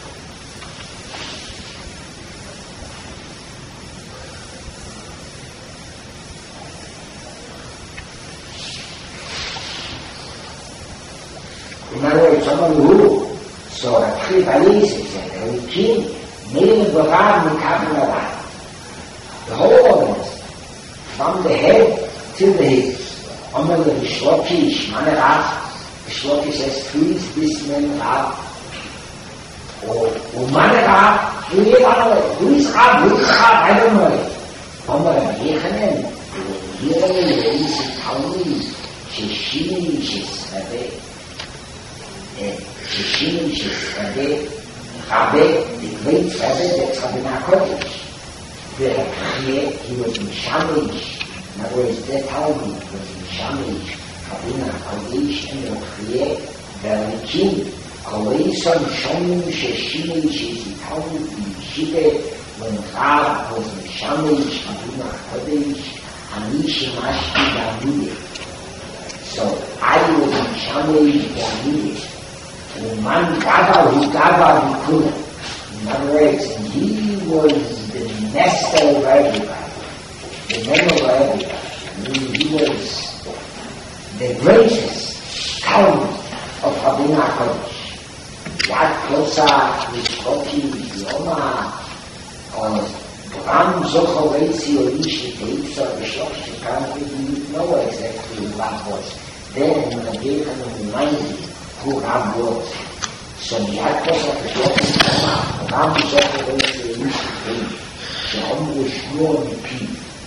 in other words, someone who, so a tree valises and a king, made the Rav Mikabel the whole organism, from the head to the hips. Amar the Shlokish, Mane Rav, the Shlokish says, please this man Rav, or Mane Rav, who is Rav, I don't know it. Amar Yechanan, Yechanan, is Talmud, Sheshini, Shesrabe, Rabbe, the great Rabbe, that's Rabbeinu HaKodesh. He was in Shamish. In other words, that Talmud was in Shamish, Rabbeinu HaKodesh, and the Kriye, the king, Koleison Shomim Sheshimish is in Talmud in Yeshiva, when Rav was in Shamish, Rabbeinu HaKodesh, Anish Mashki Davideh. So I was in Shamish Davideh. And man Gaba, he couldn't. In other words, he was the master of everybody, the man of everybody. He was the greatest Talmud of Rabbeinu HaKodesh. Yad Klosa, Yishkoki, Yoma, Ram Zocho Reitzi, Orishi, Teitza, Vishlokish, apparently he didn't know exactly what was. Then, when the Gekan reminded him who Ram was. So Yad Klosa, Vishlokish, Ram Zocho Reitzi, Orishi, Teitza, שאומרו שמוע מפי.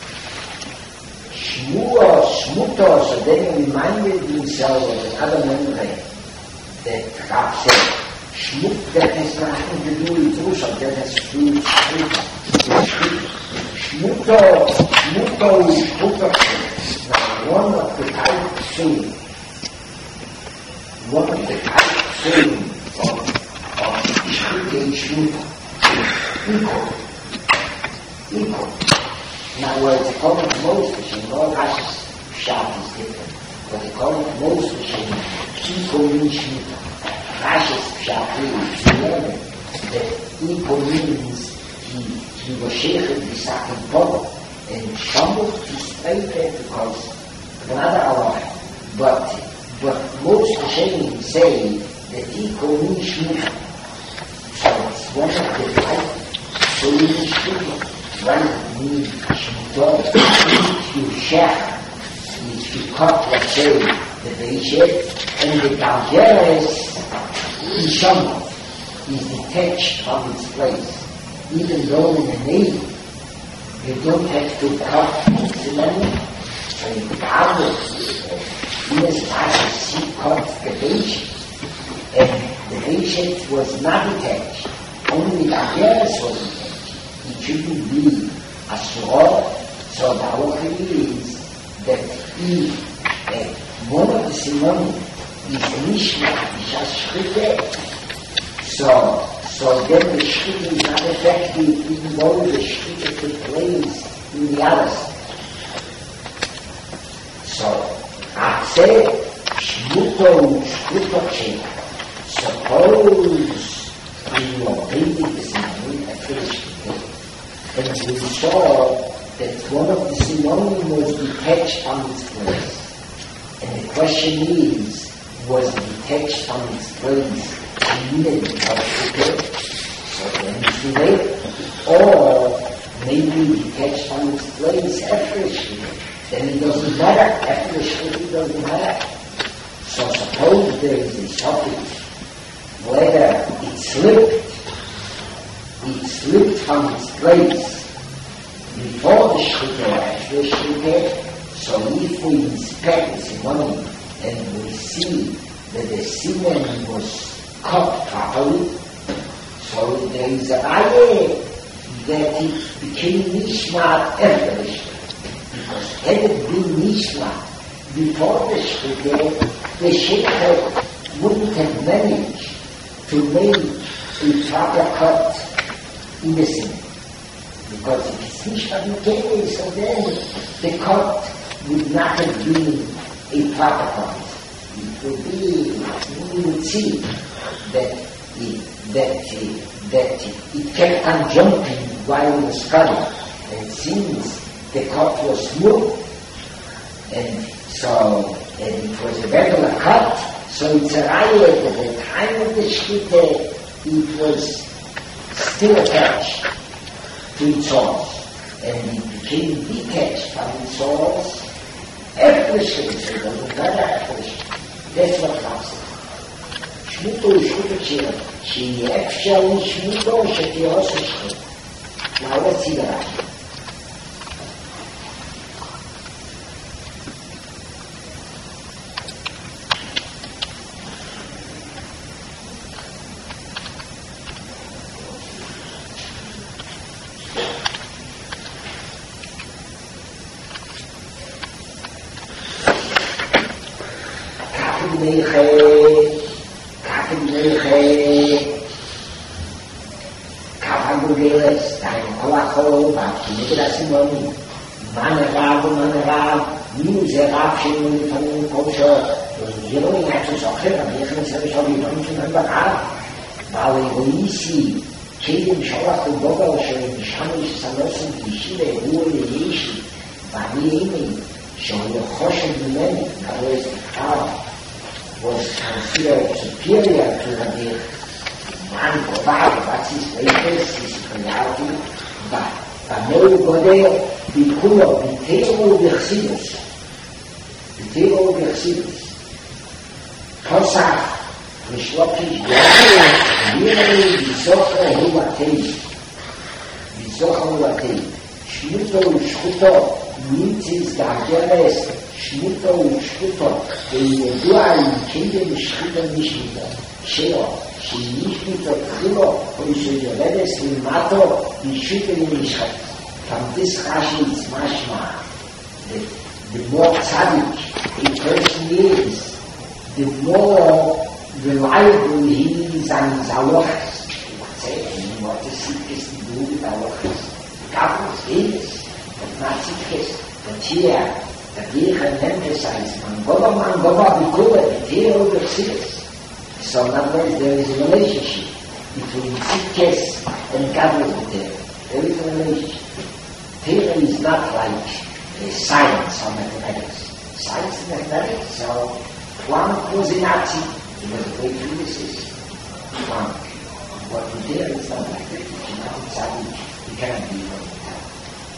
Shmuto, so then he reminded himself of another memory that Rav said, Shmut, that has nothing to do with Rusham, that has to do with Shmuto is Shmuto. Now, one of the type saying of Shmut and Shmuto, equal. In other words, according to most machine, all Rashi's shop is different. But according to most machine, Iko means Shmita. Rashi's shop is learning that Iko means he was Sheikh the second Polo. And Shambhu is stated because of another Allah. But most machines say that Iko means Shmita. So it's one of the five. So you need Shmita. One needs Shmita. You share. If you cut, let's say, the Beishit, and the Galgeres in Shambhu is detached from its place. Even though in the Navy, you don't have to cut the money, so you cut it. Even as he cut the Beishit, and the Beishit was not detached. Only the Galgeres was detached. It shouldn't be a sword, so the halacha is that if one of the simony is nishma, so then the shkita is not effective even though the shkita took place in the others. So, Atse, shmuto, shkutoche, suppose we obeyed the simony at first, and we saw that one of the simony was detached from its place. And the question is, was it detached from its place immediately after? So then it's too late. Or maybe detached from its place after the shkita. Then it doesn't matter. After the shkita it doesn't matter. So suppose there is a topic whether it slipped from its place before the shkita or after the shkita. So if we inspect the simony and we see that the semen was cut properly, so there is a idea that it became nishma after the shkita. Because had it been nishma before the shkita wouldn't have managed to make a proper cut in the semen. Because if it's nishma before, so then the cut would not have been a proper cut. It would be, we would see that it kept on jumping while it was cutting. And since the cut was smooth, and it was a regular cut, so it's a raya that at the time of the shkita, it was still attached to its source. And it became detached from its source after the shkita, so it doesn't matter after the shkita. That's what comes. Shmuto is shkita, she actually shmuto, she also shkita. Now let's see the Rashi. Was considered superior to the man Kovar, that's his status, his superiority, but nobody bikulo, bitero v'chsidus. Bitero v'chsidus. Kosach, v'shlokish yachir, yirei v'zocha huvatei. V'zocha huvatei. Shmuto u'shkuto, mitzis ga'geres, Shmuto u'shkuto, וידוע אם כן בשחיתה משחיתה, שנשחיתה תחילו, או שיורדס למטו, משחיתה למשחת. From this Rashi it's mashma, the more tzaddik a person is, the more reliable he is on his halachas. What does Sikis do with halachas? The Kabbalah is famous. But not Tzidkes. But here, the Birchen emphasizes, man Gova Bikula, the Tira of Tzidkes. So in other words, there is a relationship between Tzidkes and Gadlut Tira. There is a relationship. Tira is not like science or mathematics. Science and mathematics, so Planck was a Nazi. He was a great physicist. Planck. What we did is not like that. You cannot be from the top.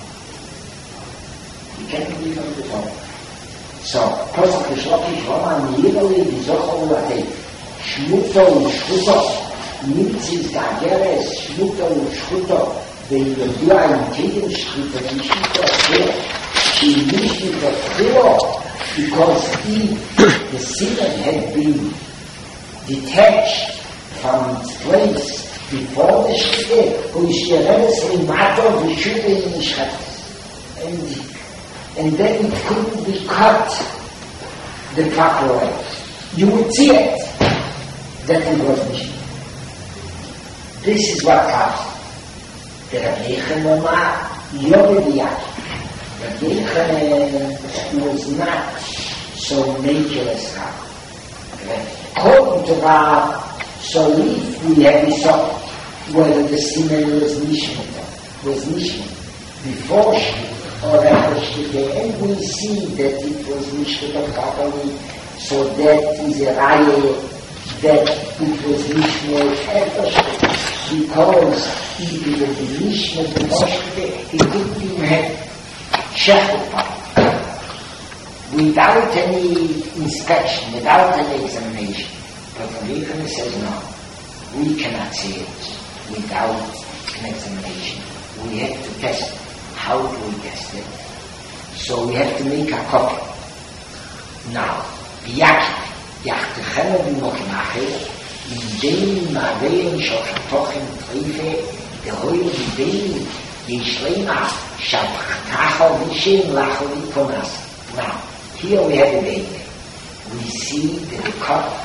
You cannot be from the top. So, Pesach Shlokish Roman Yirali Bizochol Latei Shmuto Ushchuto Mitzis Gageres Shmuto Ushchuto וידוע עם קדם שחיטה משחיטה אחר שהיא משחיטה אחר because the sinner had been detached from its place before the shchita, who is yeredes limato v'shuva in nishchatas. And then it couldn't be cut the proper way. You would see it that it was nishchatas. This is what happened. The Rabbi Yechon Yovediak. Rabbi Yechon was not so naked as Rav. According to Rav, so if we have resolved whether the siman was Nishmat before Shmita or after Shmita, and we see that it was Nishmat properly, so that is a raya that it was Nishmat after Shmita. Because if it was Nishmat before Shmita, it couldn't even have Shechut power. Without any inspection, without any examination. But the Rebbe says no, we cannot see it without an examination. We have to test it. How do we test it? So we have to make a copy. Now, Yachtechenu b'mochnacher, in Mavein Shochatochim Treife, the Hoyle B'dein Yishlema Shabchtacha Vishin Lacholi Konas. Now, here we have a baby. We see that the cup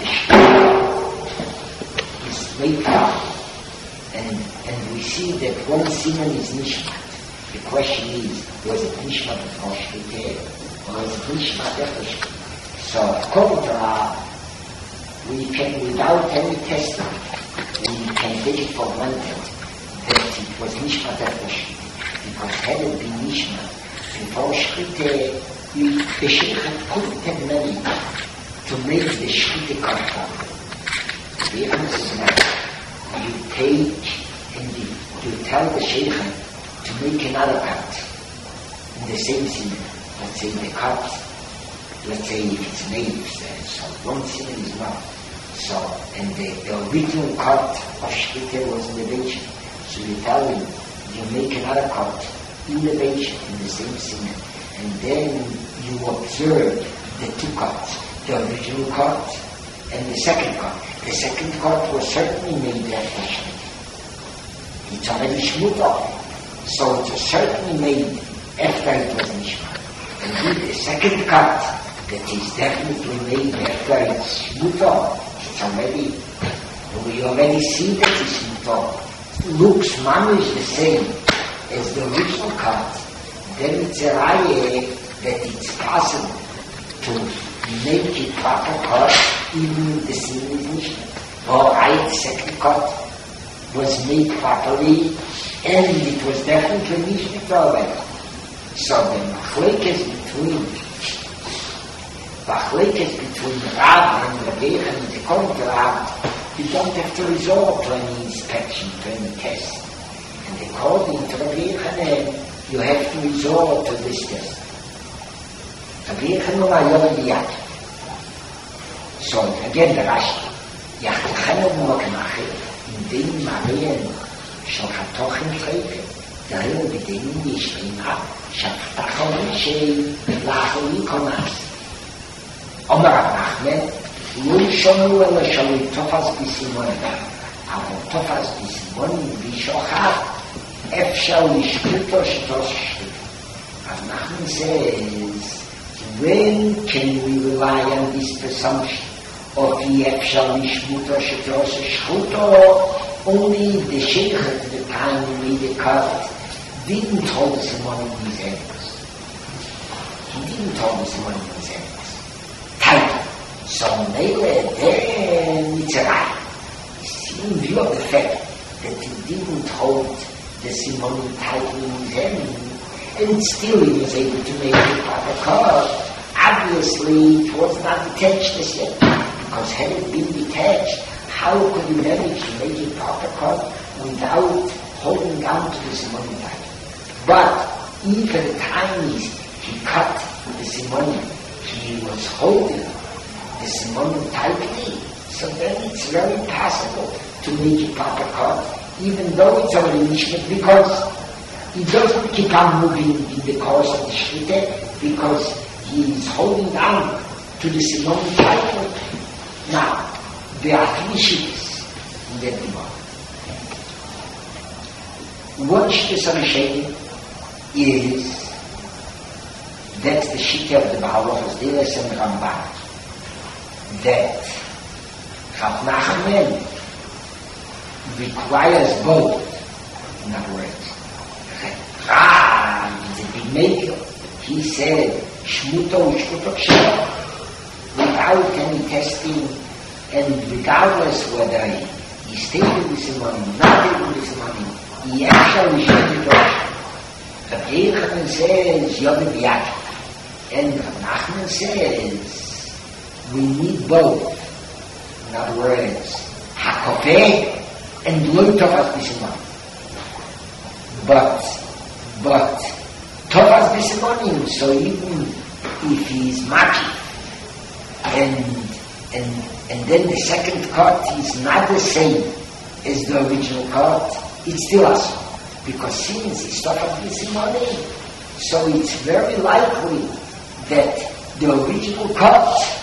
is made up, and we see that one semen is Nishmat. The question is, was it Nishmat before Shmita, or was it Nishmat after Shmita? So, according to our, we can, without any testing, we can take it for granted that it was Nishmat after Shmita. Because had it been Nishmat before Shmita, the Sheikh couldn't have managed to make the Shkita cut properly. The answer is not. You take and you tell the Sheikh to make another cut in the same semen. Let's say the cut, let's say if it's natives, so one semen is one. So, and the original cut of Shkita was in the Beichet. So you tell him, you make another cut in the Beichet, in the same semen. And then you observe the two cuts, the original cut and the second cut. The second cut was certainly made after Shmita. It's already Shmita, so it was certainly made after it was Nishmat. And with the second cut, that is definitely made after it's Shmita, it's already, we already see that it's Shmita. Looks mamish the same as the original cut. Then it's a raya that it's possible to make it proper cut even if the semen is Nishmat. Alright, the second cut was made properly and it was definitely Nishmat already. So the machlekes between Rav and Rabbi Yechon and according to Rav, you don't have to resort to any inspection, to any test. And according to Rabbi Yechon, you have to resort to this test. Rabbi Yechon Yovediak. So again the Rashi. Yachtechenu b'mochnacher, in dem Mavein Shochatochim Treife, the Hoyle B'dein Yishlema Shabchtacha Vishin Lacholi Konas. Omer Rav Nachman, lo shonu ela shaloi tofas b'simon, אבל tofas b'simon b'shochat, אפשר לשחוטו שתוס שחוטו. Rav Nachman says, when can we rely on this presumption of the אפשר לשחוטו שתוס שחוטו? Only the sheikh at the time he made a cut didn't hold the simon in his hands. He didn't hold the simon in his hands. Tight. So Mele, then it's right. In view of the fact that he didn't hold the simon tightly in his hand, and still he was able to make the proper call, obviously it was not detached as yet. Because had it been detached, how could he manage to make a proper call without holding down to the simon tightly? But even at the time he cut the simon, he was holding the simon tightly. So then it's very possible to make a proper cut, even though it's already nishmat, because he doesn't keep on moving in the course of the shvita, because he is holding on to the simon tightly. Now, there are three shittas in that Gemara. One shittas Rishonim is, that's the shitta of the Mahalachos Deles and Ramban, that Rav Nachman requires both. In other words, the big maker, he said, Shmuto Kshara, without any testing, and regardless whether he stayed with the simon, not stayed with the simon, he actually shut it off. Rav Yochanan says, Yod B'Yad, and Rav Nachman says, we need both. In other words, Hakofeh and Lo Tovas B'Simon. But Tovas B'Simonim, so even if he is Maki, and then the second cut is not the same as the original cut, it's still awesome. Because since it's Tovas B'Simonim, so it's very likely that the original cut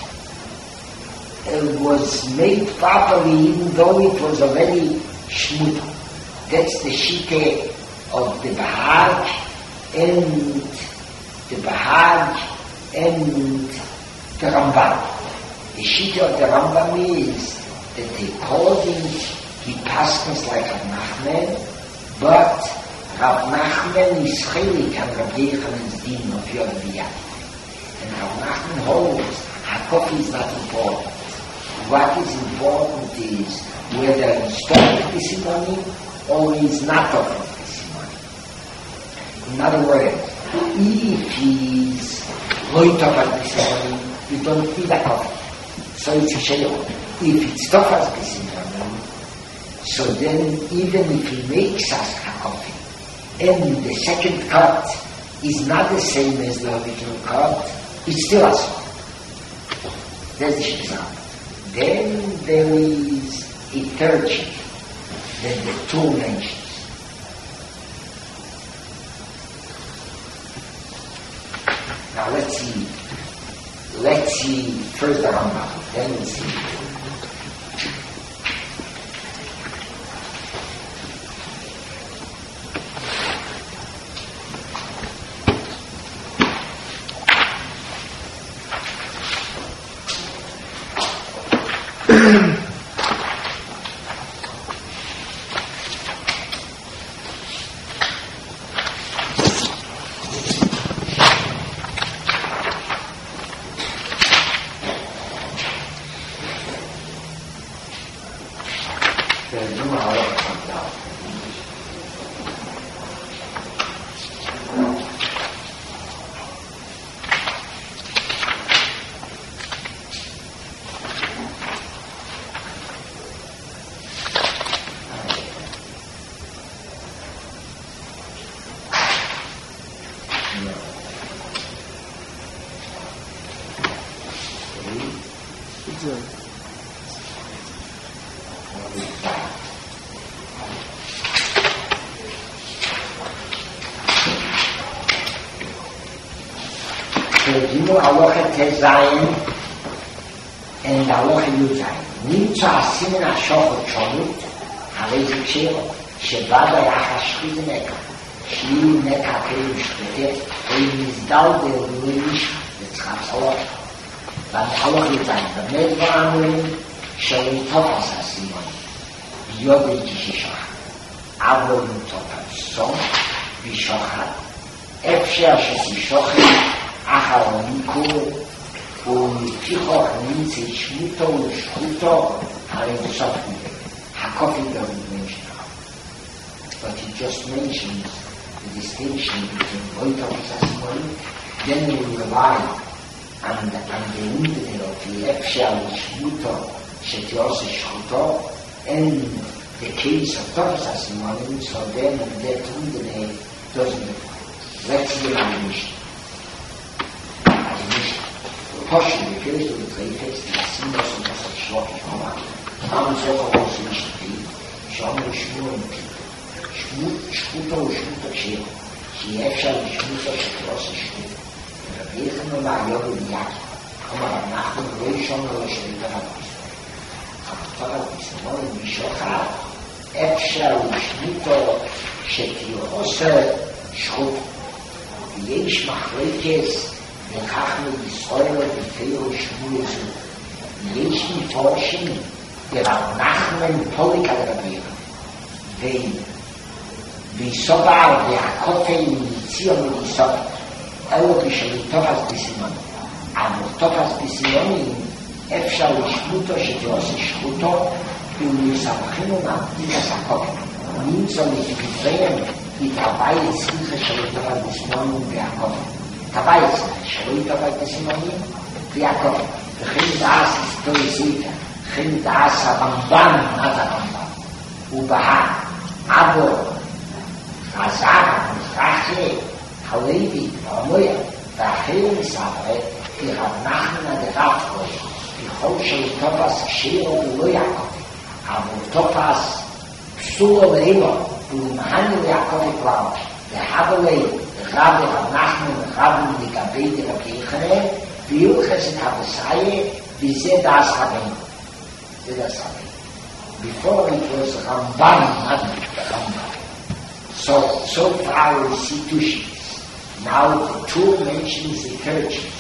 was made properly, even though it was already shmuta. That's the shita of the Bahag and the Ramban. The shita of the Ramban is that according he paskins like Rav Nachman, but Rav Nachman is chelik and Rav Yochanan's din of Yod B'Yad. And Rav Nachman holds Hakofeh is not important. What is important is whether he's talking the simony or he's not talking the simony. In other words, if he's going to talk the simony, you don't need a coffee. So it's a shayot. If it's tofas the simony, so then even if he makes us a coffee, and the second cut is not the same as the original cut, it's still us. That's the shayot. Then there is a third sheet that the two mentions. Now let's see first the Rambam, then we'll see. Zayin and Halacha Yud Zayin. Nimtza Asimin HaShochot Shonut Harei Ze Kshero Shebada Yachas Shchit Neka Shli Neka Keim Shchetet Ein Mizdaldel V'Leish V'Tzcham Salosh But Halacha Yud Zayin B'nei Dvar Amurim Shalom Tofas HaSimon Yodei Kishishach Avol Tofas Son בשוחד, אפשר שזה שוחד אחר המיקור, ולפיכוך נמצא שמותו ושחותו, הרי בסוף הקופי doesn't mention it. But he just mentions the distinction between both of his testimony, then we rely on the unity of the אפשר ושמותו, שתיעושה שחותו, and the case of Top's testimony, so then that unity doesn't. Let's see the Mishnah. As a Mishnah. Posher refers to the pretext that Sinos and Tosaf Shloki Homa, Am Zohar also Mishnah, שאומר שמור שחותו ושחותו כשיר, שיהיה אפשר לשמותו שתעושה שחותו. ורבי יחנן אמר יובל מייקי, אמר אנחנו לא ישומר לו שביתה רבי. אבל תורת בסימון משוחד, אפשר לשמותו שתעושה שחותו. ויש מחלקת וכך מישראל ותפארו שמור זו. יש מפורשים דרב נחמן פוליק על רבי ויסובר והקוטל מציון ויסובר אלו בשביל תופס בסימון אבל תופס בסימונים אפשר לשמותו שתעושה שחותו ולסמכנו מהפיקס הקוטל נמצא לתקדרם התרבי הצליחה שלא תופס בסימונים והקוטל תרבי הצליחה שלא תופס בסימונים והקוטל וכן דעס היסטורי זיתה וכן דעס הרמב"ן עד הרמב"ן ובהר אבו חזק מזרחי הלוי והמויה והחיר מסברה כי רב נחמן דרב כהן ככל שהוא תופס כשירו ולא יעקב אבל תופס פסולו ואילו ולמהנו יעקב כבר והבלי רב נחמן רב לגבי דרבי יחנן ויוחס את הבסאי וזה דעס רבנו זה דעס רבנו Before it was Ramban, not the Ramban. So far we see two sheets. Now the two mentions the third sheet.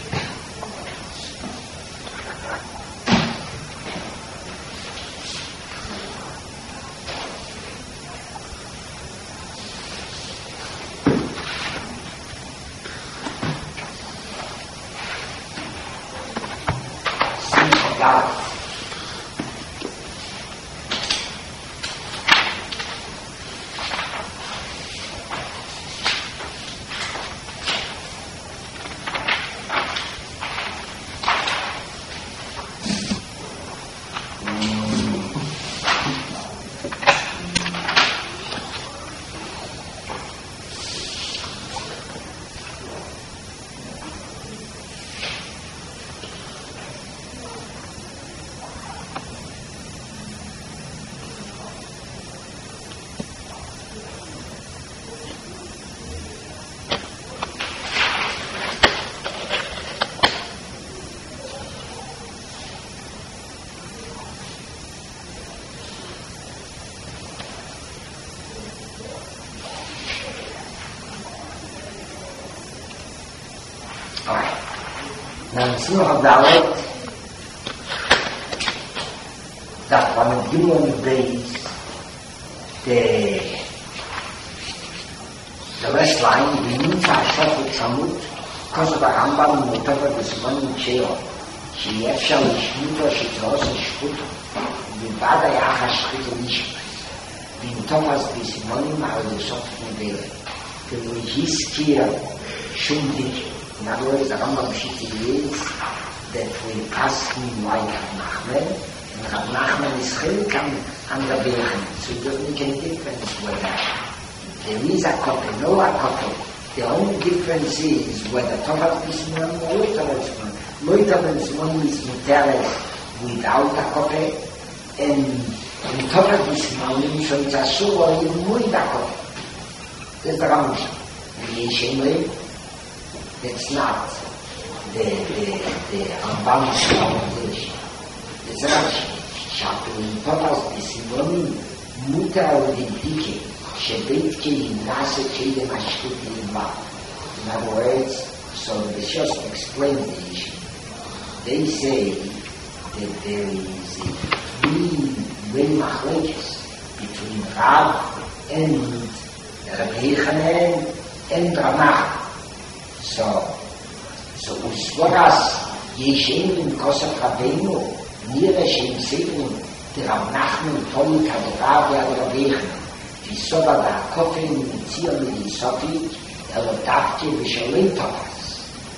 Now, Simcha Dalet, that one of the days, the last line, the Nita Shafut Samut, because of the Rambam, whatever this one in Sheo, she actually Shmuto, she throws a Shmuto, the Vada Yaha Shmuto Nishma, the Thomas Bisimonim, how the Soft Modele, the Hiskir Shumdik. In other words, the Rambam Shiti is that we pass him like Rav Nachman, and Rav Nachman is Chilkam and Rabbi Yochanan. So it doesn't make any difference whether there is a couple, no a couple. The only difference is whether Tovat Bismon or Tovat Bismon. Tovat Bismon is Mutares without a couple, and Tovat Bismon, so it's a Suva with a couple. That's the Rambam Shiti. That's not the Rambam English. It's Rashi. Shapin Topas Bisimonim Muta Odintike Shebeit Kelim Nase Kelim Ashkuti Imba. In other words, so they just explain the issue. They say that there is three machlekes between Rav and Rabbi Yochanan and Ramah. So Usvoras, Yeshem in Kosov Rabbeinu, Nira Shem Seven, the Rav Nachman, Polika, the Rav, the Rabbi Yochanan, the Soba, the Kofen, the Mitzir, the Sofi, the Lotavke, the Shalom Topas.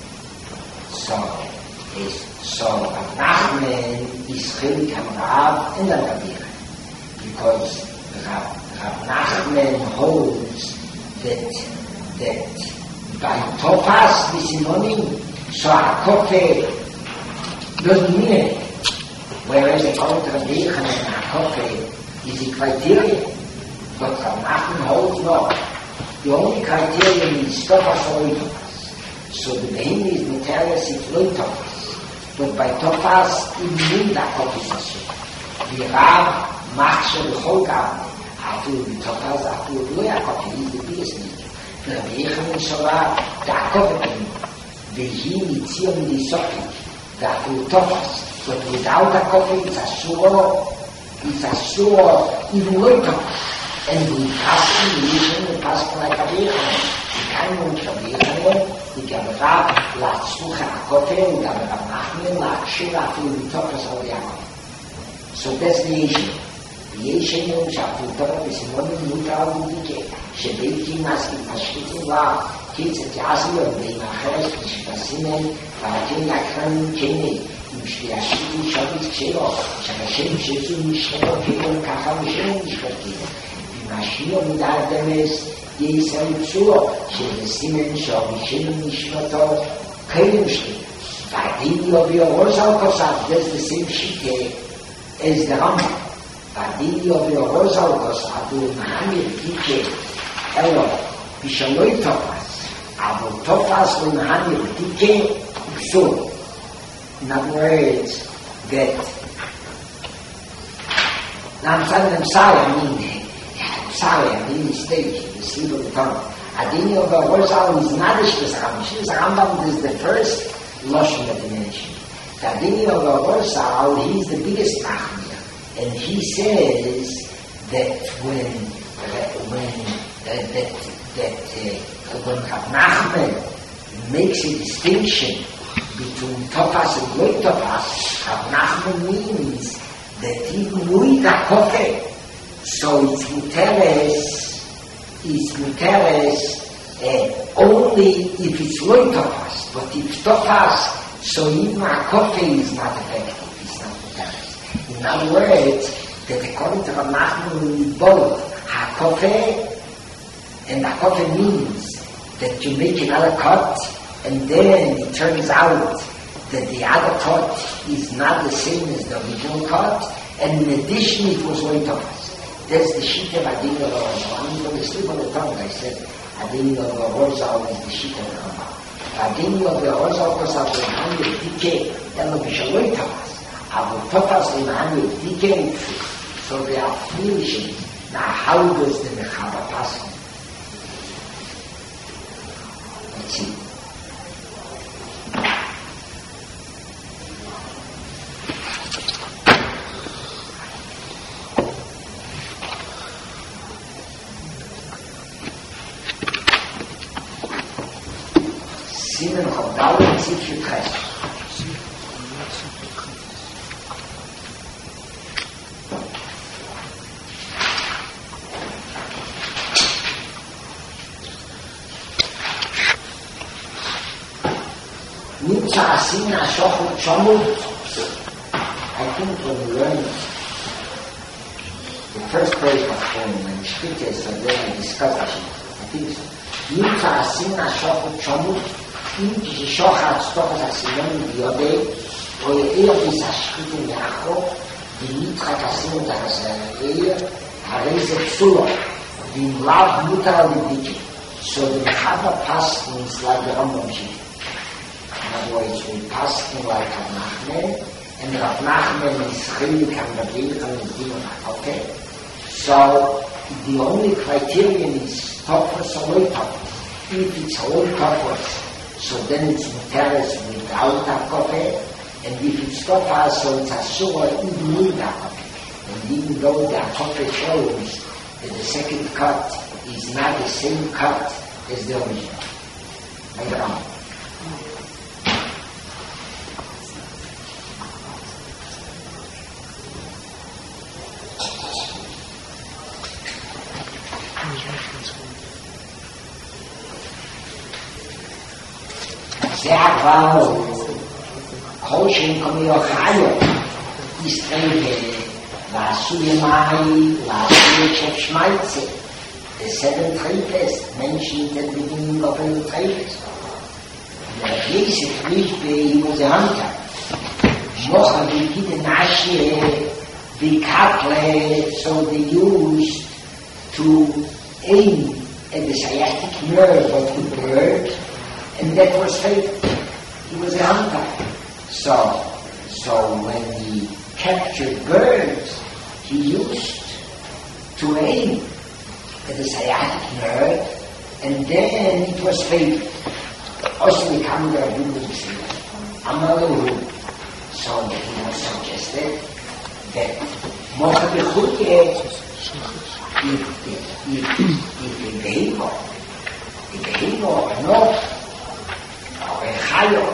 So Rav Nachman is Chelik HaRav and the Rabbi Yochanan, because Rav Nachman holds that by Topas, the synonym, so HaKofe doesn't mean anything. Whereas the current Rabbi Yochanan and HaKofe is a criterion, but Rav Nachman holds no. The only criterion is Topas or Topas. So the Behemi is Notarius, it's Topas. But by Topas, it means HaKofe is Asu. The Rav Machsher the whole garden, after the Topas, after the HaKofe, is the biggest need. The Rabbi Yochanan Shora, the HaKofe, Vehi Mitzir Midisofi, that will Topas. But without a coffee, it's a sure, even later. And we pass we pass like a beer. We can't make a beer, we can have la sucha a coffee, we can have nachmen, la shira, we Topas all the hour. So that's the issue. The issue is that we talk is one mutar udike, shebeki maski pashkitin la, kids at Yazio, they mahesh, shipasinen, parakin akran kene, mishtiashiti shabit chelo, shabashem shezu mishelo kelo kachamshem mishkakino. Mashio midardemes, yisrael psuo, shebesimen shabishem mishmato, kalim shli. Vadini of your Rosal Kosat, that's the same shike as the Rambam. Vadini of your Rosal Kosat, do Mahamir Dike, Elo, Bishaloi Topas, Abu Topas, do Mahamir Dike, so. In other words, that now I'm sorry, I made a mistake, the sleep of the tongue. Adini of the Rosal is not the Rambam is the first Lashon that he mentioned. Adini of the Rosal, he's the biggest Machmir, and he says that when Rav Nachman makes a distinction between Topas and Loy Topas, Rav Nachman means that even with the Kofe, so it's Muteres only if it's Loy Topas, but if Topas, so even a Kofe is not effective, it's not Muteres. In other words, that according to Rav Nachman will be both HaKofe, and HaKofe means that you make another cut, and then it turns out that the other cut is not the same as the original cut, and in addition it was Loy Topas. That's the sheet of Adini of the Rosal. I'm going to sleep on the tongue, I said Adini of the Rosal is the sheet of the Rambam. Adini of the Rosal was at the Hamid Dike, and the Bishaloi Topas. Abu Topas in the Hamid Dike, so they are finishing. Now how does the Mechaba pass? Let's see. Simen Chavdal and Tzif Yudches. Nimtza Asin Ashochut Shomut. I think when we learn the first page of Shem and Shkite, so then I discussed it. I think so. Nimtza Asin Ashochut Shomut. אם כששוחד סטופת הסימן ביודי, או יאיר ביסשכיתו מאחו, ונתחק עשינו את הסעיר, הרי זה פסולו, ואם לאו מותר לבדיקי. So the Mechaba passed like the Rambam sheet. In other words, we passed like Rav Nachman, and Rav Nachman is Chilik and Rabbi Yochanan is Dimon. Okay? So the only criterion is Topos or Loy Topos. If it's Loy Topos, so then it's Muteres without HaKofe, and if it's Topas, so it's Asur even with HaKofe. And even though the HaKofe shows that the second cut is not the same cut as the original. Later on. זה כבר חושן כמו חיו יסטרנגה ועשו ימי לעשו את שמייצה the seven treifes mentioned at the beginning of the treifes the basic treifes he was a hunter mocha they didn't actually the couple so they used to aim at the sciatic nerve of the bird and that was fatal. He was a hunter. So when he captured birds, he used to aim at the sciatic nerve, and then it was fatal. Also, the camera was Amalu. So he was suggested that Mocha Bechuye, if the behavior or not, a chayo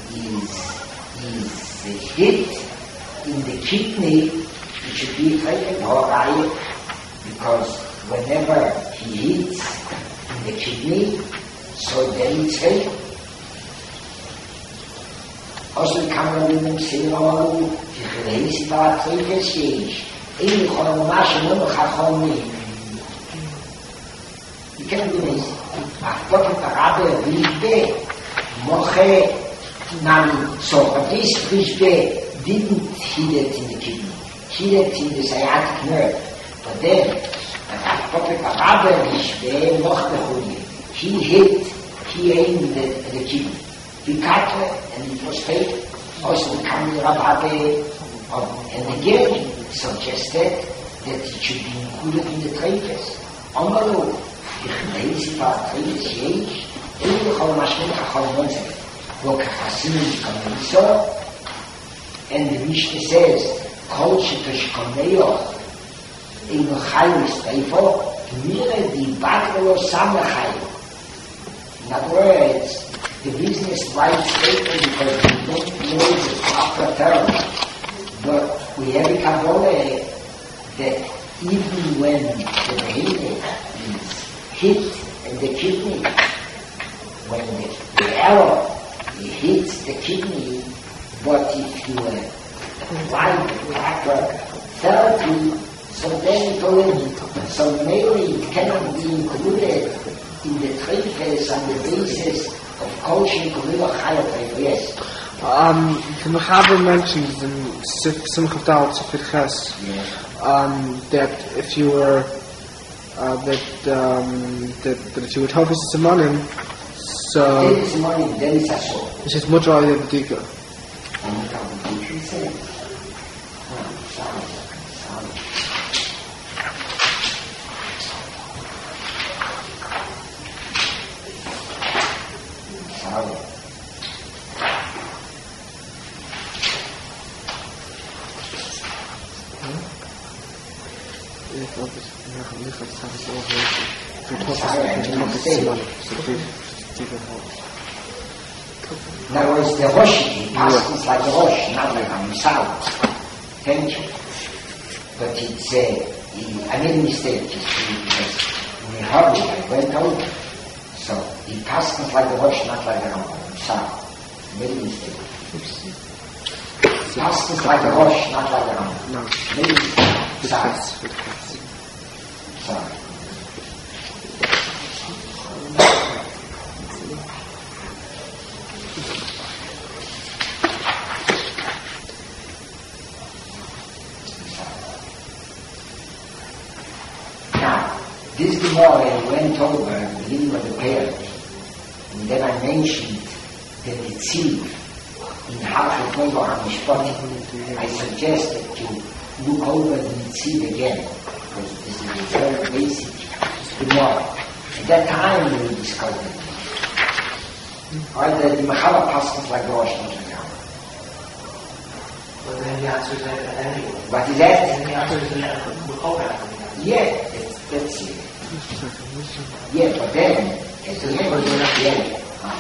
is hit in the kidney, it should be taken or because whenever he hits in the kidney, so then it's fatal. Also, the camera women say, oh, if you have a 3 years, you can't do this. I've got a rabbi really big. Moche Nami. So, but this Rishbe didn't hit it in the kidney, hit it in the sciatic nerve. But then, he aimed at the kidney. He cut it, and it was fatal. Also, the Kamil Rabbi, and again, suggested that it should be included in the treifes. Amalu, ich lese paar treifes jährlich, and the Mishnah says, Kol Shetoshkoneyo in the Chayus Teifo, Mire di Bakro Samachayu. In other words, the business right statement because we don't know the proper term. But we have a Kabbalah that even when the behavior is hit in the kidney, when the arrow hits the kidney, but if you apply the proper therapy, so then it already, so maybe it cannot be included in the treatment on the basis of coaching Gorilla Chayot, yes. The Mechaber mentions in Simchav Dal Tzafir Ches that if you were that if you would help us Simonim, so this is much earlier than the Dika. Now it's the Rosh, he passes like the Rosh, not like a Misal. Thank you. But it's I made a mistake because in a hurry I went over. So he passes like the Rosh, not like a Misal. Made a mistake. He passes like the Rosh, not like a No. Made a mistake. Sorry. This Gemara went over at the beginning of the prayer, and then I mentioned the Tziv in Halchat Novo HaMishpatim. I suggest that you look over the Tziv again, because this is a very basic Gemara. At that time we discussed it. Or the Mechaber passes like Rosh Hashanah. But then the answer is that anyway. What is that? And the answer is that Mechaber. Yeah, that's it. Yeah, but then, it's the end of the end.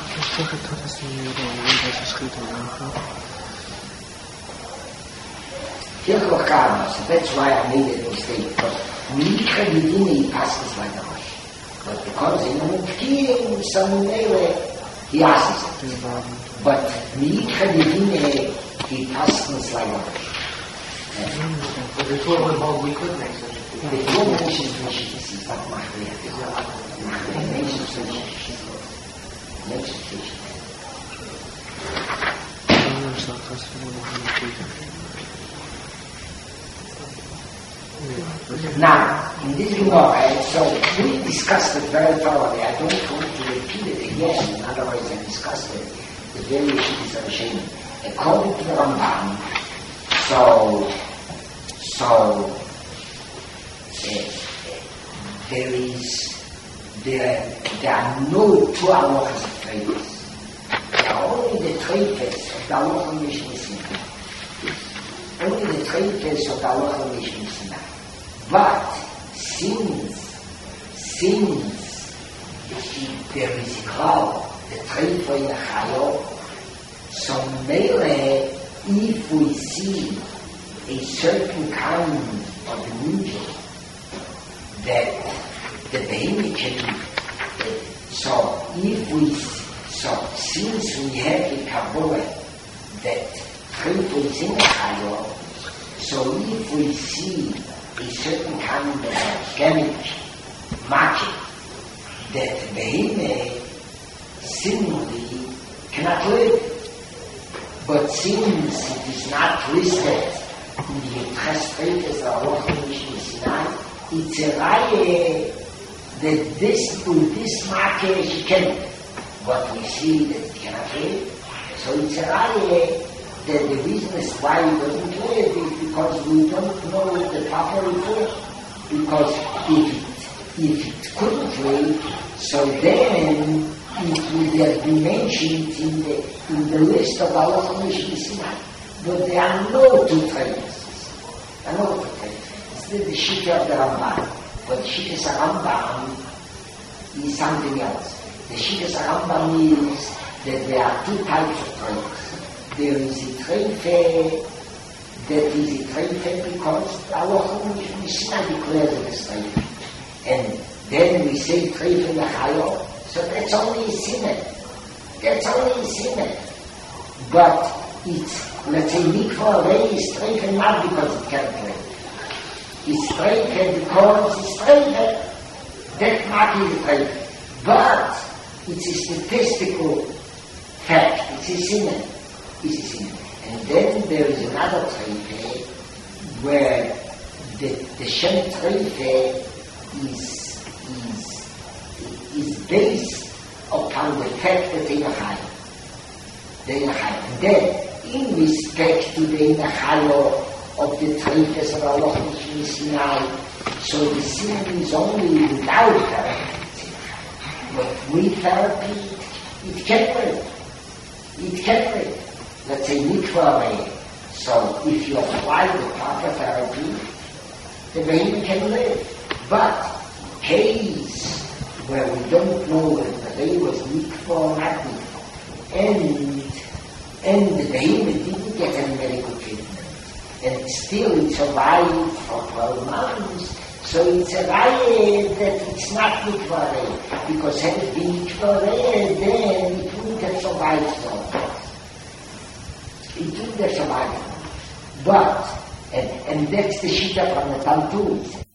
So that's why I made a mistake. But Mika Yudini passes like a rush. But because in Mukir, some he asks it. But Mika Yudini, he passes like a rush. Before we hold, we could make such a thing. Before mentions Meshachis, is not Machriah. Machriah mentions Meshachis. Now, in this Gemara, so we discussed it very thoroughly. I don't want to repeat it again, otherwise I discussed it. The various issues of Hashem. According to the Rambam, there are no two halachas of treifas. There are only the treifas of the halacha Mishnah Sinai. Only the treifas of the halacha Mishnah Sinai. But since there is a cloud, the treifa in a chayo, so mele, if we see a certain kind of angel that the behemoth can since we have the Kabbalah that treifa is in a chayo, so if we see a certain kind of organic magic that the behemoth seemingly cannot live. But since it is not listed in the Chesed of Halacha Mishnah Sinai, it's a raya that with this marker she can live. But we see that it cannot live. So it's a raya that the reason is why it doesn't live is because we don't know the proper report. Because if it couldn't live, so then it would have been mentioned in the list of Halacha Mishnah Sinai. But there are no two treifas. There are no two treifas. It's the Shita of the Rambam. But the Shita of the Rambam is something else. The Shita of the Rambam is that there are two types of treifas. There is a treifa that is a treifa because the Halacha Mishnah Sinai declares it as treifa. And then we say treifa l'chayo. So that's only a sinner. That's only a sinner. But it's, let's say, mikvah already is treifa not because it can't live. It's treifa because it's treifa. That not is treifa. But it's a statistical fact. It's a sinner. It's a sinner. And then there is another treifa where the Shem treifa is based upon the fact that they are high. They are high. And then, in respect to the Inachayo of the treifas of Halacha Mishnah Sinai, so the sin is only without therapy. But with therapy, it can live. It can live. Let's say mikvah. So if you apply the proper therapy, the baby can live. But case where we don't know whether the baby was mikvah or not mikvah, and the baby didn't get any medical treatment, and still it survived for 12 months, so it's a raya that it's not mikvah, because had it been mikvah, then it wouldn't have survived so long. It wouldn't have survived. But, and that's the shita from the Talmud.